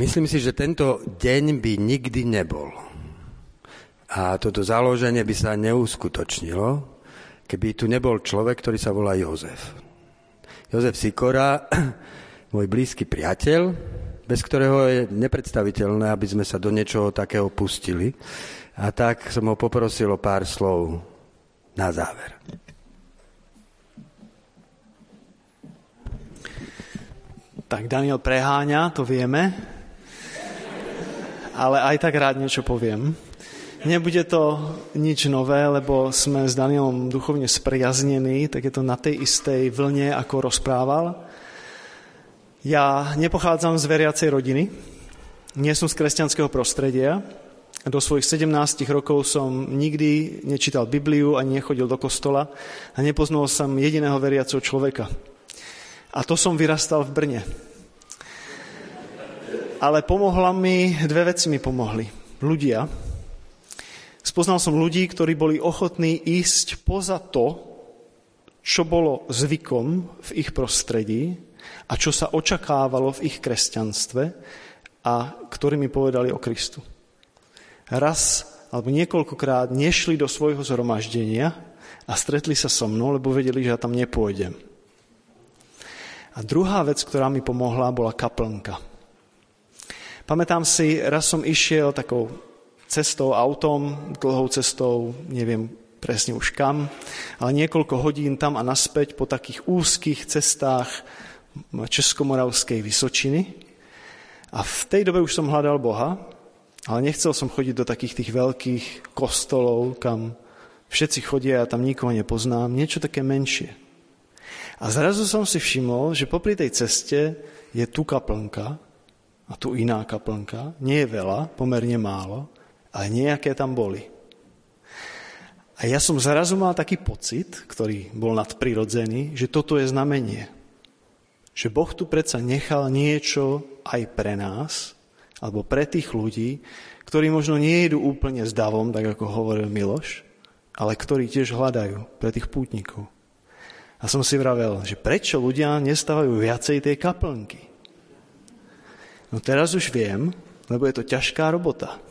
Speaker 1: Myslím si, že tento deň by nikdy nebol. A toto založenie by sa neuskutočnilo, keby tu nebol človek, ktorý sa volá Jozef. Jozef Sikora, môj blízky priateľ, bez ktorého je nepredstaviteľné, aby sme sa do niečoho takého pustili. A tak som ho poprosil o pár slov na záver.
Speaker 6: Tak Daniel preháňa, to vieme, ale aj tak rád niečo poviem. Nebude to nič nové, lebo sme s Danielom duchovne spriaznení, tak je to na tej istej vlne, ako rozprával. Ja nepochádzam z veriacej rodiny, nie som z kresťanského prostredia. Do svojich sedemnástich rokov som nikdy nečítal Bibliu ani nechodil do kostola a nepoznal som jediného veriaceho človeka. A to som vyrastal v Brne. Ale pomohla mi, dve veci mi pomohli. Ľudia. Spoznal som ľudí, ktorí boli ochotní ísť poza to, čo bolo zvykom v ich prostredí a čo sa očakávalo v ich kresťanstve a ktorí mi povedali o Kristu. Raz alebo niekoľkokrát nešli do svojho zhromaždenia a stretli sa so mnou, lebo vedeli, že ja tam nepôjdem. A druhá vec, ktorá mi pomohla, bola kaplnka. Pamätám si, raz som išiel takou cestou, autom, dlhou cestou, neviem presne už kam, ale niekoľko hodín tam a naspäť po takých úzkých cestách Českomoravskej Vysočiny. A v tej dobe už som hľadal Boha, ale nechcel som chodiť do takých tých veľkých kostolov, kam všetci chodia a tam nikoho nepoznám, niečo také menšie. A zrazu som si všimol, že popri tej ceste je tu kaplnka a tu iná kaplnka. Nie je veľa, pomerne málo, ale nejaké tam boli. A ja som zrazu mal taký pocit, ktorý bol nadprirodzený, že toto je znamenie. Že Boh tu predsa nechal niečo aj pre nás, alebo pre tých ľudí, ktorí možno nie idú úplne s davom, tak ako hovoril Miloš, ale ktorí tiež hľadajú pre tých pútnikov. A som si vravel, že prečo ľudia nestávajú viacej tej kaplnky? No teraz už viem, lebo je to ťažká robota.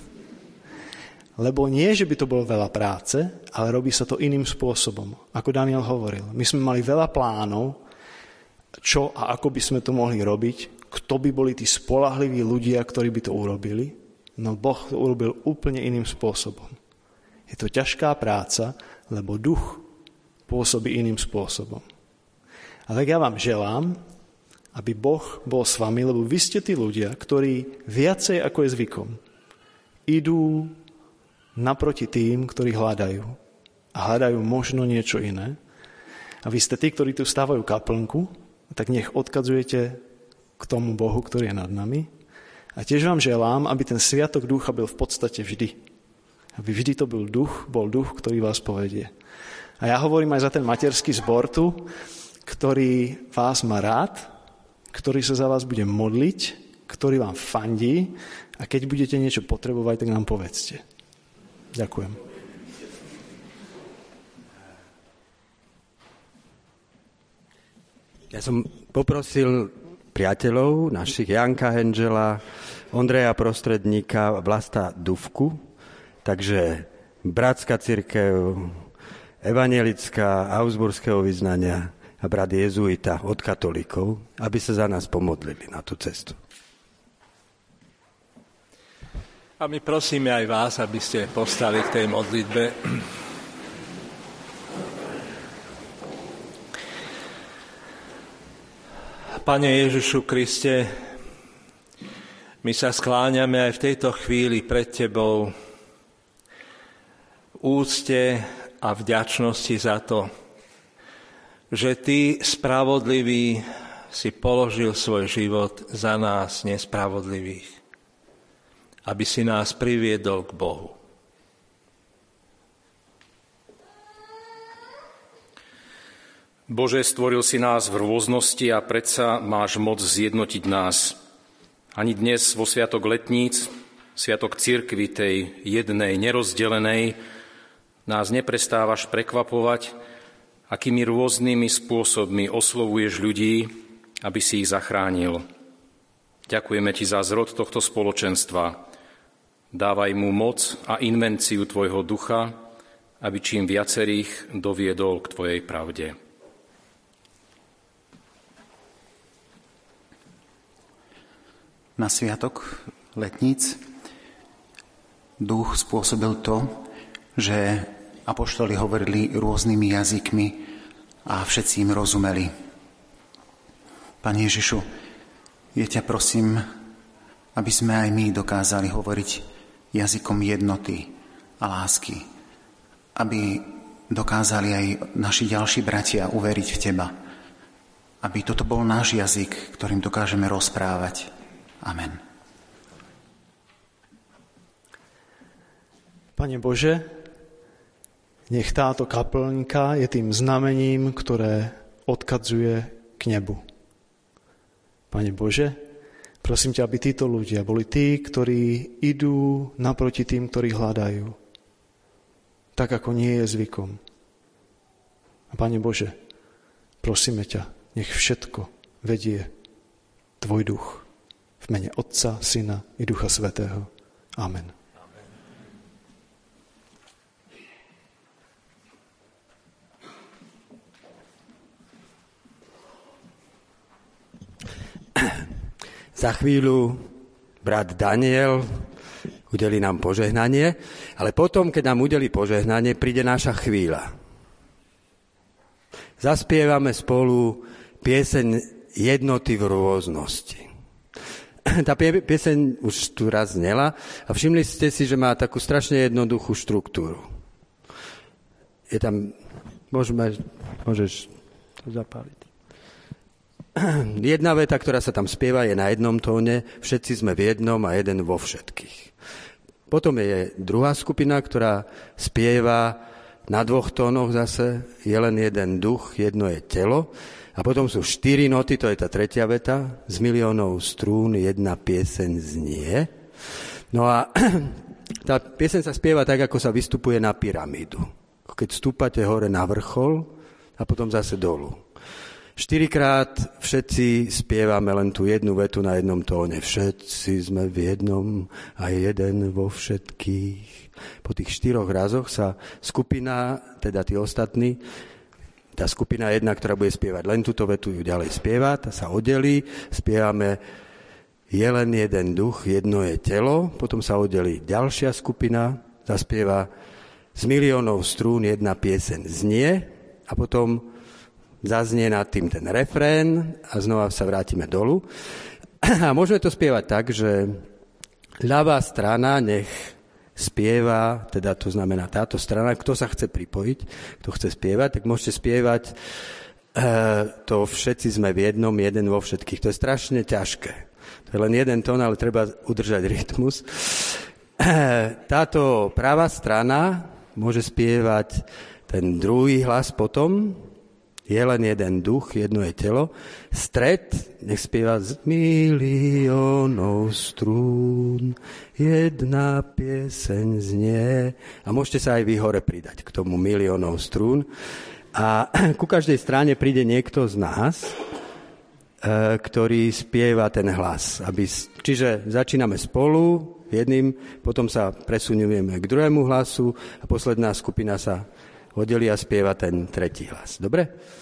Speaker 6: Lebo nie, že by to bolo veľa práce, ale robí sa to iným spôsobom. Ako Daniel hovoril, my sme mali veľa plánov, čo a ako by sme to mohli robiť, kto by boli tí spoľahliví ľudia, ktorí by to urobili. No Boh to urobil úplne iným spôsobom. Je to ťažká práca, lebo duch pôsobí iným spôsobom. A tak ja vám želám, aby Boh bol s vami, lebo vy ste tí ľudia, ktorí viacej ako je zvykom idú naproti tým, ktorí hľadajú. A hľadajú možno niečo iné. A vy ste tí, ktorí tu stávajú kaplnku, tak nech odkadzujete k tomu Bohu, ktorý je nad nami. A tiež vám želám, aby ten sviatok ducha byl v podstate vždy. Aby vždy to byl duch, bol duch, ktorý vás povedie. A ja hovorím aj za ten materský zbor tu, ktorý vás má rád, ktorý sa za vás bude modliť, ktorý vám fandí a keď budete niečo potrebovať, tak nám povedzte. Ďakujem.
Speaker 1: Ja som poprosil priateľov našich, Janka Henžela, Ondreja Prostredníka, Vlasta Dufku, takže bratská cirkev, evanjelická, augsburského vyznania a brat jezuita od katolíkov, aby sa za nás pomodlili na tú cestu.
Speaker 3: A my prosíme aj vás, aby ste povstali k tej modlitbe. Pane Ježišu Kriste, my sa skláňame aj v tejto chvíli pred Tebou v úcte a vďačnosti za to, že Ty, spravodlivý, si položil svoj život za nás nespravodlivých, aby si nás priviedol k Bohu.
Speaker 5: Bože, stvoril si nás v rôznosti a predsa máš moc zjednotiť nás. Ani dnes vo sviatok letníc, sviatok cirkvi tej jednej, nerozdelenej, nás neprestávaš prekvapovať, akými rôznymi spôsobmi oslovuješ ľudí, aby si ich zachránil.
Speaker 7: Ďakujeme Ti za zrod tohto spoločenstva. Dávaj mu moc a invenciu Tvojho ducha, aby čím viacerých doviedol k Tvojej pravde.
Speaker 8: Na sviatok letníc duch spôsobil to, že apoštoli hovorili rôznymi jazykmi a všetci im rozumeli. Pane Ježišu, ja ťa prosím, aby sme aj my dokázali hovoriť jazykom jednoty a lásky, aby dokázali aj naši ďalší bratia uveriť v Teba, aby toto bol náš jazyk, ktorým dokážeme rozprávať. Amen.
Speaker 6: Pane Bože, nech táto kaplnka je tým znamením, ktoré odkadzuje k nebu. Pane Bože, prosím ťa, aby títo ľudia boli tí, ktorí idú naproti tým, ktorí hľadajú. Tak, ako nie je zvykom. A Pane Bože, prosíme ťa, nech všetko vedie Tvoj duch. V mene Otca, Syna i Ducha Svätého. Amen.
Speaker 1: Za chvíľu brat Daniel udelí nám požehnanie, ale potom, keď nám udelí požehnanie, príde naša chvíľa. Zaspievame spolu pieseň Jednoty v rôznosti. Tá pieseň už tu raz znela a všimli ste si, že má takú strašne jednoduchú štruktúru. Je tam, môžeme, môžeš to zapáliť. Jedna veta, ktorá sa tam spieva, je na jednom tóne, všetci sme v jednom a jeden vo všetkých. Potom je druhá skupina, ktorá spieva na dvoch tónoch zase, je len jeden duch, jedno je telo. A potom sú štyri noty, to je tá tretia veta, z miliónov strún jedna pieseň znie. No a tá pieseň sa spieva tak, ako sa vystupuje na pyramídu. Keď stúpate hore na vrchol a potom zase dolu. Štyrikrát všetci spievame len tú jednu vetu na jednom tóne. Všetci sme v jednom a jeden vo všetkých. Po tých štyroch razoch sa skupina, teda tí ostatní, tá skupina jedna, ktorá bude spievať len túto vetu, ju ďalej spieva, tá sa oddelí, spievame je len jeden duch, jedno je telo, potom sa oddelí ďalšia skupina, zaspieva z miliónov strún jedna pieseň znie a potom zaznie nad tým ten refrén a znova sa vrátime dolu. A môžeme to spievať tak, že ľavá strana nech spieva, teda to znamená táto strana, kto sa chce pripojiť, kto chce spievať, tak môžete spievať e, to všetci sme v jednom, jeden vo všetkých. To je strašne ťažké. To je len jeden tón, ale treba udržať rytmus. E, táto pravá strana môže spievať ten druhý hlas potom, je len jeden duch, jedno je telo. Stred nech spieva z miliónov strún, jedna pieseň znie. A môžete sa aj vy hore pridať k tomu miliónov strún. A ku každej strane príde niekto z nás, ktorý spieva ten hlas. Aby, čiže začíname spolu jedným, potom sa presunieme k druhému hlasu a posledná skupina sa oddelí a spieva ten tretí hlas. Dobre?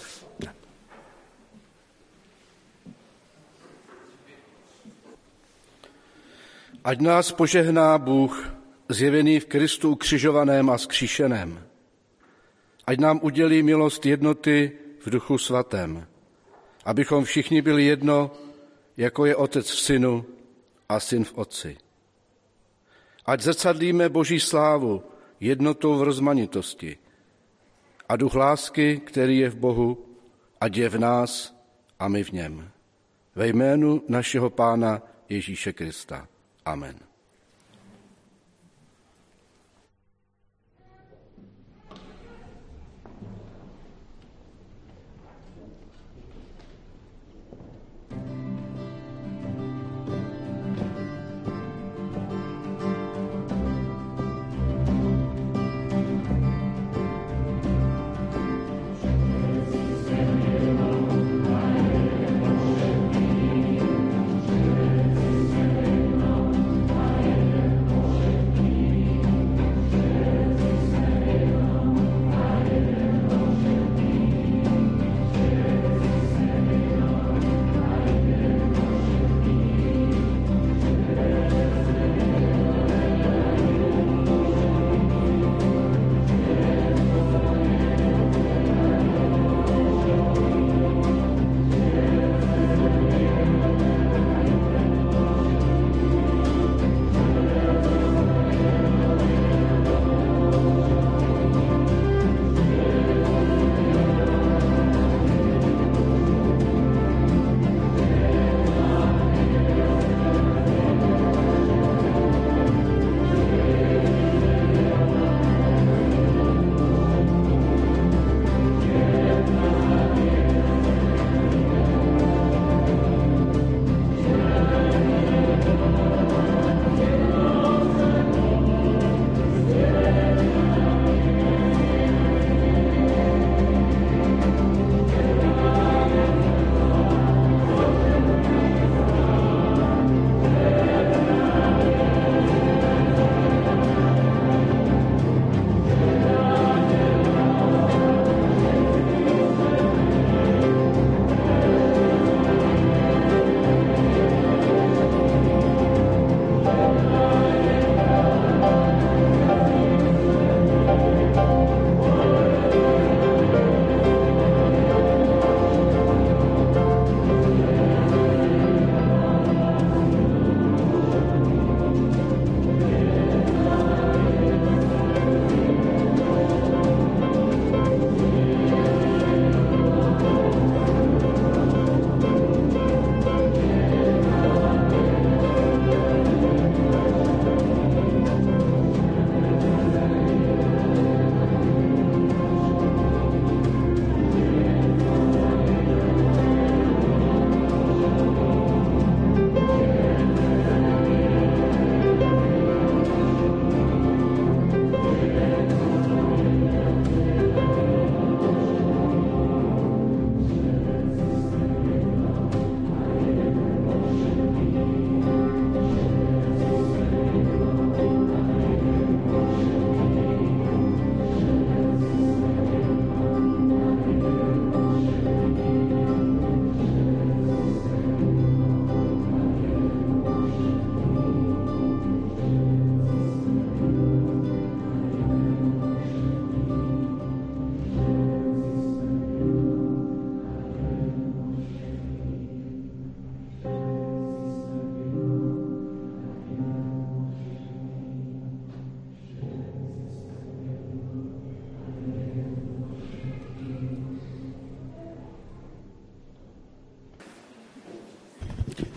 Speaker 2: Ať nás požehná Bůh, zjevený v Kristu ukřižovaném a zkříšeném. Ať nám udělí milost jednoty v Duchu Svatém, abychom všichni byli jedno, jako je Otec v Synu a Syn v Otci. Ať zrcadlíme Boží slávu jednotou v rozmanitosti a duch lásky, který je v Bohu, ať je v nás a my v něm. Ve jménu našeho Pána Ježíše Krista. Amen.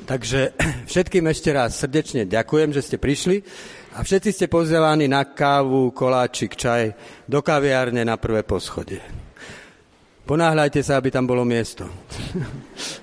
Speaker 1: Takže všetkým ešte raz srdečne ďakujem, že ste prišli a všetci ste pozvaní na kávu, koláčik, čaj do kaviárne na prvé poschodie. Ponáhľajte sa, aby tam bolo miesto.